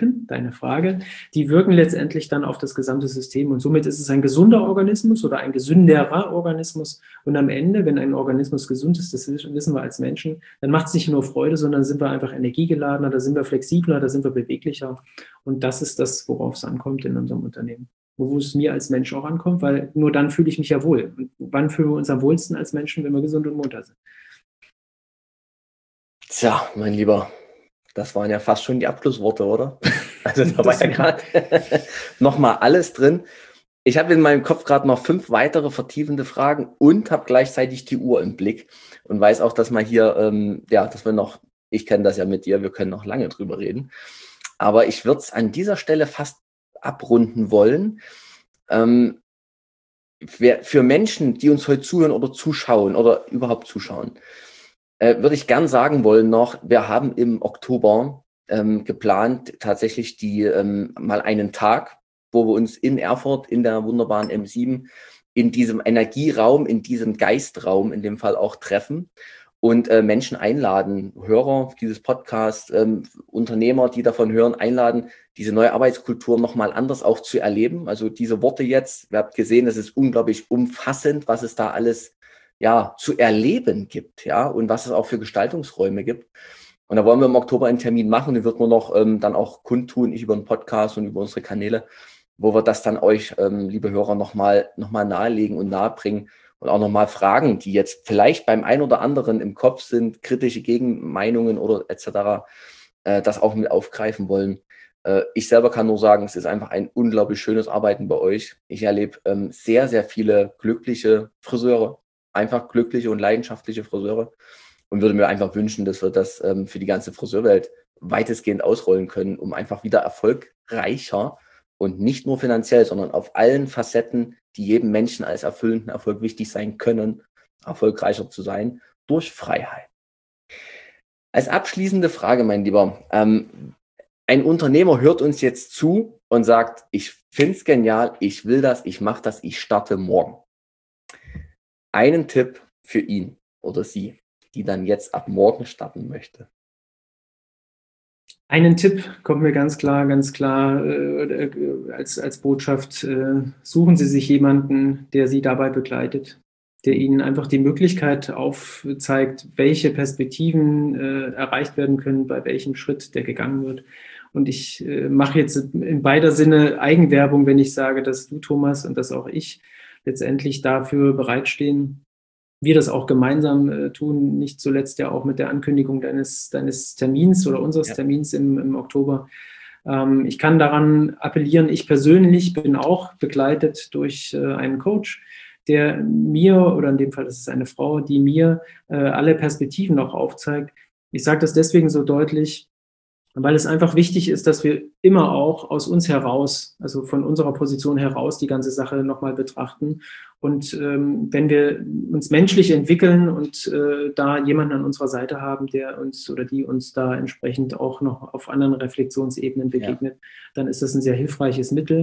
S2: dann auf das gesamte System. Und somit ist es ein gesunder Organismus oder ein gesünderer Organismus. Und am Ende, wenn ein Organismus gesund ist, das wissen wir als Menschen, dann macht es nicht nur Freude, sondern sind wir einfach energiegeladener, da sind wir flexibler, da sind wir beweglicher. Und das ist das, worauf es ankommt in unserem Unternehmen. Wo es mir als Mensch auch ankommt, weil nur dann fühle ich mich ja wohl. Und wann fühlen wir uns am wohlsten als Menschen, wenn wir gesund und munter sind?
S1: Tja, mein Lieber, das waren ja fast schon die Abschlussworte, oder? Also da war ja gerade nochmal alles drin. Ich habe in meinem Kopf gerade noch 5 weitere vertiefende Fragen und habe gleichzeitig die Uhr im Blick und weiß auch, dass man hier, ich kenne das ja mit dir, wir können noch lange drüber reden. Aber ich würde es an dieser Stelle fast abrunden wollen. Für Menschen, die uns heute zuhören oder zuschauen oder überhaupt zuschauen, würde ich gern sagen wollen noch, wir haben im Oktober geplant, tatsächlich mal einen Tag, wo wir uns in Erfurt in der wunderbaren M7 in diesem Energieraum, in diesem Geistraum in dem Fall auch treffen und Menschen einladen, Hörer dieses Podcasts, Unternehmer, die davon hören, einladen, diese neue Arbeitskultur nochmal anders auch zu erleben. Also diese Worte jetzt, ihr habt gesehen, das ist unglaublich umfassend, was es da alles zu erleben gibt, und was es auch für Gestaltungsräume gibt. Und da wollen wir im Oktober einen Termin machen, den wird man noch dann auch kundtun, ich über einen Podcast und über unsere Kanäle, wo wir das dann euch, liebe Hörer, nochmal nahelegen und nahebringen und auch nochmal Fragen, die jetzt vielleicht beim einen oder anderen im Kopf sind, kritische Gegenmeinungen oder etc., das auch mit aufgreifen wollen. Ich selber kann nur sagen, es ist einfach ein unglaublich schönes Arbeiten bei euch. Ich erlebe sehr, sehr viele glückliche Friseure, einfach glückliche und leidenschaftliche Friseure und würde mir einfach wünschen, dass wir das für die ganze Friseurwelt weitestgehend ausrollen können, um einfach wieder erfolgreicher und nicht nur finanziell, sondern auf allen Facetten, die jedem Menschen als erfüllenden Erfolg wichtig sein können, erfolgreicher zu sein durch Freiheit. Als abschließende Frage, mein Lieber, ein Unternehmer hört uns jetzt zu und sagt, ich finde es genial, ich will das, ich mache das, ich starte morgen. Einen Tipp für ihn oder sie, die dann jetzt ab morgen starten möchte.
S2: Einen Tipp kommt mir ganz klar als Botschaft. Suchen Sie sich jemanden, der Sie dabei begleitet, der Ihnen einfach die Möglichkeit aufzeigt, welche Perspektiven erreicht werden können, bei welchem Schritt der gegangen wird. Und ich mache jetzt in beider Sinne Eigenwerbung, wenn ich sage, dass du, Thomas, und dass auch ich letztendlich dafür bereitstehen, wir das auch gemeinsam tun, nicht zuletzt ja auch mit der Ankündigung deines Termins oder unseres Termins im Oktober. Ich kann daran appellieren, ich persönlich bin auch begleitet durch einen Coach, der mir, oder in dem Fall ist es eine Frau, die mir alle Perspektiven auch aufzeigt. Ich sage das deswegen so deutlich, weil es einfach wichtig ist, dass wir immer auch aus uns heraus, also von unserer Position heraus, die ganze Sache nochmal betrachten. Und wenn wir uns menschlich entwickeln und da jemanden an unserer Seite haben, der uns oder die uns da entsprechend auch noch auf anderen Reflexionsebenen begegnet, dann ist das ein sehr hilfreiches Mittel.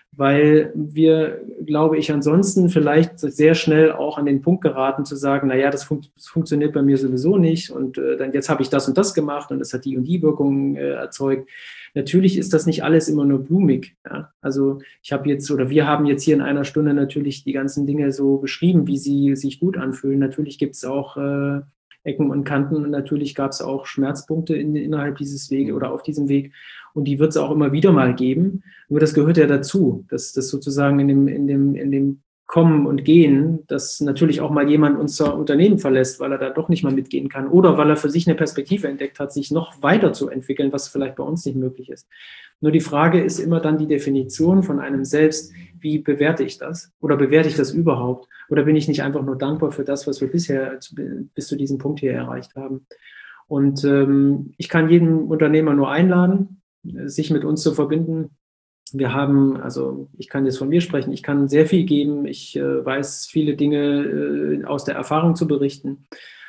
S2: weil wir, glaube ich, ansonsten vielleicht sehr schnell auch an den Punkt geraten zu sagen, naja, das funktioniert bei mir sowieso nicht und dann jetzt habe ich das und das gemacht und das hat die und die Wirkung erzeugt. Natürlich ist das nicht alles immer nur blumig. Ja? Also wir haben jetzt hier in einer Stunde natürlich die ganzen Dinge so beschrieben, wie sie sich gut anfühlen. Natürlich gibt es auch Ecken und Kanten und natürlich gab es auch Schmerzpunkte innerhalb dieses Weges oder auf diesem Weg und die wird es auch immer wieder mal geben. Nur das gehört ja dazu, dass das sozusagen in dem Kommen und Gehen, dass natürlich auch mal jemand unser Unternehmen verlässt, weil er da doch nicht mal mitgehen kann oder weil er für sich eine Perspektive entdeckt hat, sich noch weiter zu entwickeln, was vielleicht bei uns nicht möglich ist. Nur die Frage ist immer dann die Definition von einem selbst, wie bewerte ich das? Oder bewerte ich das überhaupt? Oder bin ich nicht einfach nur dankbar für das, was wir bisher bis zu diesem Punkt hier erreicht haben? Und ich kann jeden Unternehmer nur einladen, sich mit uns zu verbinden. Ich kann jetzt von mir sprechen, ich kann sehr viel geben, ich weiß viele Dinge aus der Erfahrung zu berichten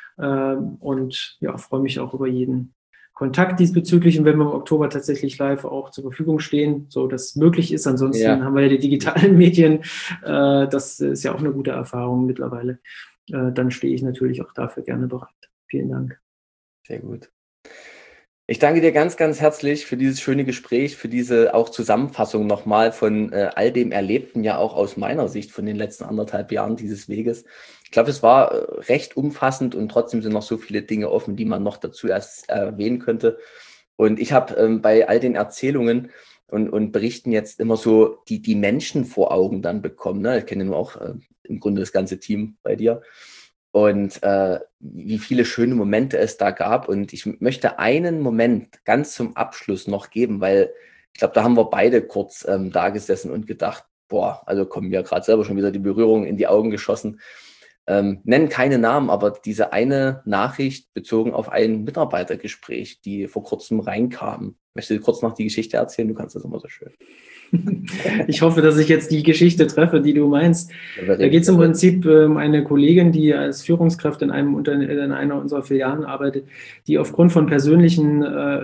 S2: und ja, freue mich auch über jeden Kontakt diesbezüglich und wenn wir im Oktober tatsächlich live auch zur Verfügung stehen, so dass möglich ist. Ansonsten haben wir ja die digitalen Medien, das ist ja auch eine gute Erfahrung mittlerweile. Dann stehe ich natürlich auch dafür gerne bereit. Vielen Dank.
S1: Sehr gut. Ich danke dir ganz, ganz herzlich für dieses schöne Gespräch, für diese auch Zusammenfassung nochmal von all dem Erlebten, ja auch aus meiner Sicht von den letzten 1,5 Jahren dieses Weges. Ich glaube, es war recht umfassend und trotzdem sind noch so viele Dinge offen, die man noch dazu erst erwähnen könnte. Und ich habe bei all den Erzählungen und Berichten jetzt immer so die Menschen vor Augen dann bekommen. Ne? Ich kenne nur auch im Grunde das ganze Team bei dir. Und wie viele schöne Momente es da gab. Und ich möchte einen Moment ganz zum Abschluss noch geben, weil ich glaube, da haben wir beide kurz da gesessen und gedacht, boah, also kommen mir gerade selber schon wieder die Berührung in die Augen geschossen. Nennen keine Namen, aber diese eine Nachricht bezogen auf ein Mitarbeitergespräch, die vor kurzem reinkam. Möchtest du kurz noch die Geschichte erzählen? Du kannst das immer so schön.
S2: Ich hoffe, dass ich jetzt die Geschichte treffe, die du meinst. Da geht es im Prinzip um eine Kollegin, die als Führungskraft in einer unserer Filialen arbeitet, die aufgrund von persönlichen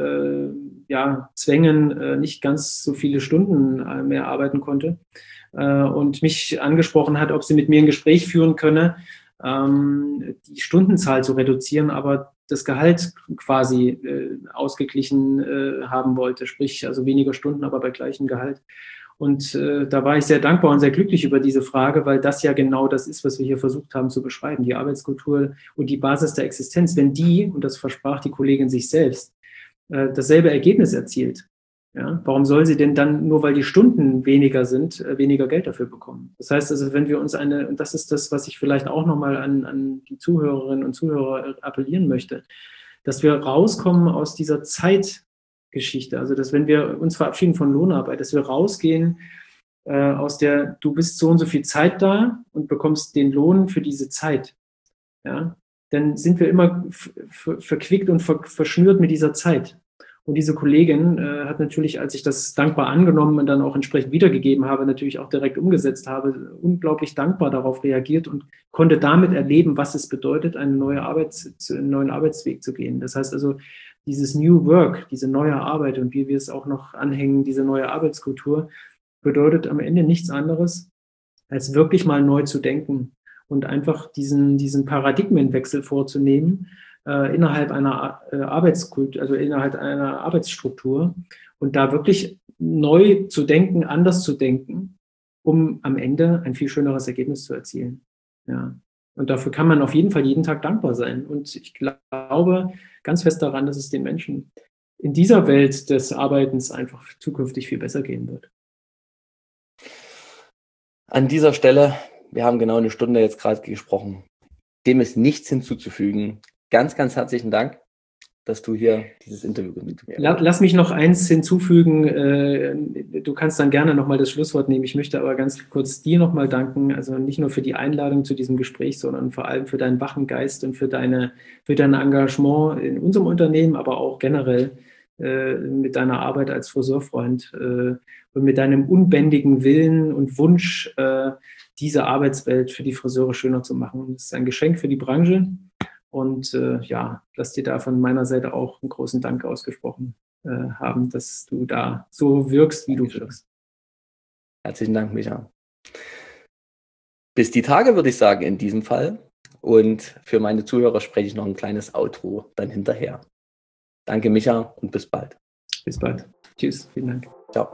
S2: Zwängen nicht ganz so viele Stunden mehr arbeiten konnte und mich angesprochen hat, ob sie mit mir ein Gespräch führen könne, die Stundenzahl zu reduzieren, aber das Gehalt quasi ausgeglichen haben wollte, sprich also weniger Stunden, aber bei gleichem Gehalt. Und da war ich sehr dankbar und sehr glücklich über diese Frage, weil das ja genau das ist, was wir hier versucht haben zu beschreiben, die Arbeitskultur und die Basis der Existenz. Wenn die, und das versprach die Kollegin sich selbst, dasselbe Ergebnis erzielt, ja, warum soll sie denn dann, nur weil die Stunden weniger sind, weniger Geld dafür bekommen? Das heißt also, wenn wir uns und das ist das, was ich vielleicht auch nochmal an die Zuhörerinnen und Zuhörer appellieren möchte, dass wir rauskommen aus dieser Zeitgeschichte. Also, dass wenn wir uns verabschieden von Lohnarbeit, dass wir rausgehen aus der, du bist so und so viel Zeit da und bekommst den Lohn für diese Zeit. Ja, dann sind wir immer verquickt und verschnürt mit dieser Zeit. Und diese Kollegin hat natürlich, als ich das dankbar angenommen und dann auch entsprechend wiedergegeben habe, natürlich auch direkt umgesetzt habe, unglaublich dankbar darauf reagiert und konnte damit erleben, was es bedeutet, einen neuen Arbeitsweg zu gehen. Das heißt also, dieses New Work, diese neue Arbeit und wie wir es auch noch anhängen, diese neue Arbeitskultur, bedeutet am Ende nichts anderes, als wirklich mal neu zu denken und einfach diesen Paradigmenwechsel vorzunehmen, innerhalb einer Arbeitskultur, also innerhalb einer Arbeitsstruktur und da wirklich neu zu denken, anders zu denken, um am Ende ein viel schöneres Ergebnis zu erzielen. Ja. Und dafür kann man auf jeden Fall jeden Tag dankbar sein. Und ich glaube ganz fest daran, dass es den Menschen in dieser Welt des Arbeitens einfach zukünftig viel besser gehen wird.
S1: An dieser Stelle, wir haben genau 1 Stunde jetzt gerade gesprochen, dem ist nichts hinzuzufügen. Ganz, ganz herzlichen Dank, dass du hier dieses Interview mit mir hast.
S2: Lass mich noch eins hinzufügen. Du kannst dann gerne nochmal das Schlusswort nehmen. Ich möchte aber ganz kurz dir nochmal danken, also nicht nur für die Einladung zu diesem Gespräch, sondern vor allem für deinen wachen Geist und für dein Engagement in unserem Unternehmen, aber auch generell mit deiner Arbeit als Friseurfreund und mit deinem unbändigen Willen und Wunsch, diese Arbeitswelt für die Friseure schöner zu machen. Das ist ein Geschenk für die Branche. Und lass dir da von meiner Seite auch einen großen Dank ausgesprochen haben, dass du da so wirkst, wie du wirkst.
S1: Herzlichen Dank, Micha. Bis die Tage, würde ich sagen, in diesem Fall. Und für meine Zuhörer spreche ich noch ein kleines Outro dann hinterher. Danke, Micha, und bis bald.
S2: Bis bald. Tschüss. Vielen Dank.
S1: Ciao.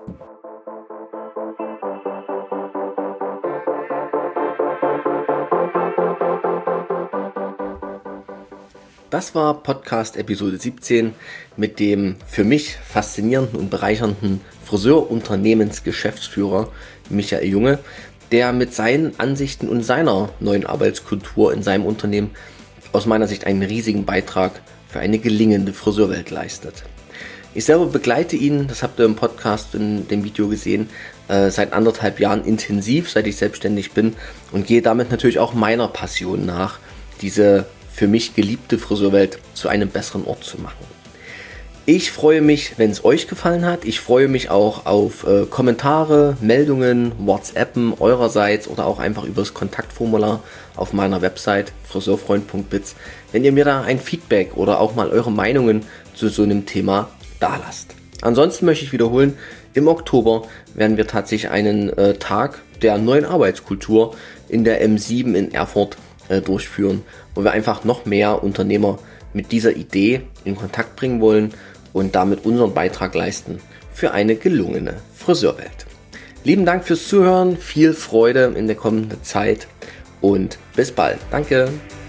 S1: Das war Podcast Episode 17 mit dem für mich faszinierenden und bereichernden Friseurunternehmensgeschäftsführer Michael Junge, der mit seinen Ansichten und seiner neuen Arbeitskultur in seinem Unternehmen aus meiner Sicht einen riesigen Beitrag für eine gelingende Friseurwelt leistet. Ich selber begleite ihn, das habt ihr im Podcast in dem Video gesehen, seit 1,5 Jahren intensiv, seit ich selbstständig bin, und gehe damit natürlich auch meiner Passion nach, diese für mich geliebte Friseurwelt zu einem besseren Ort zu machen. Ich freue mich, wenn es euch gefallen hat. Ich freue mich auch auf Kommentare, Meldungen, WhatsAppen eurerseits oder auch einfach über das Kontaktformular auf meiner Website friseurfreund.biz, wenn ihr mir da ein Feedback oder auch mal eure Meinungen zu so einem Thema dalasst. Ansonsten möchte ich wiederholen, im Oktober werden wir tatsächlich einen Tag der neuen Arbeitskultur in der M7 in Erfurt durchführen, wo wir einfach noch mehr Unternehmer mit dieser Idee in Kontakt bringen wollen und damit unseren Beitrag leisten für eine gelungene Friseurwelt. Lieben Dank fürs Zuhören, viel Freude in der kommenden Zeit und bis bald. Danke.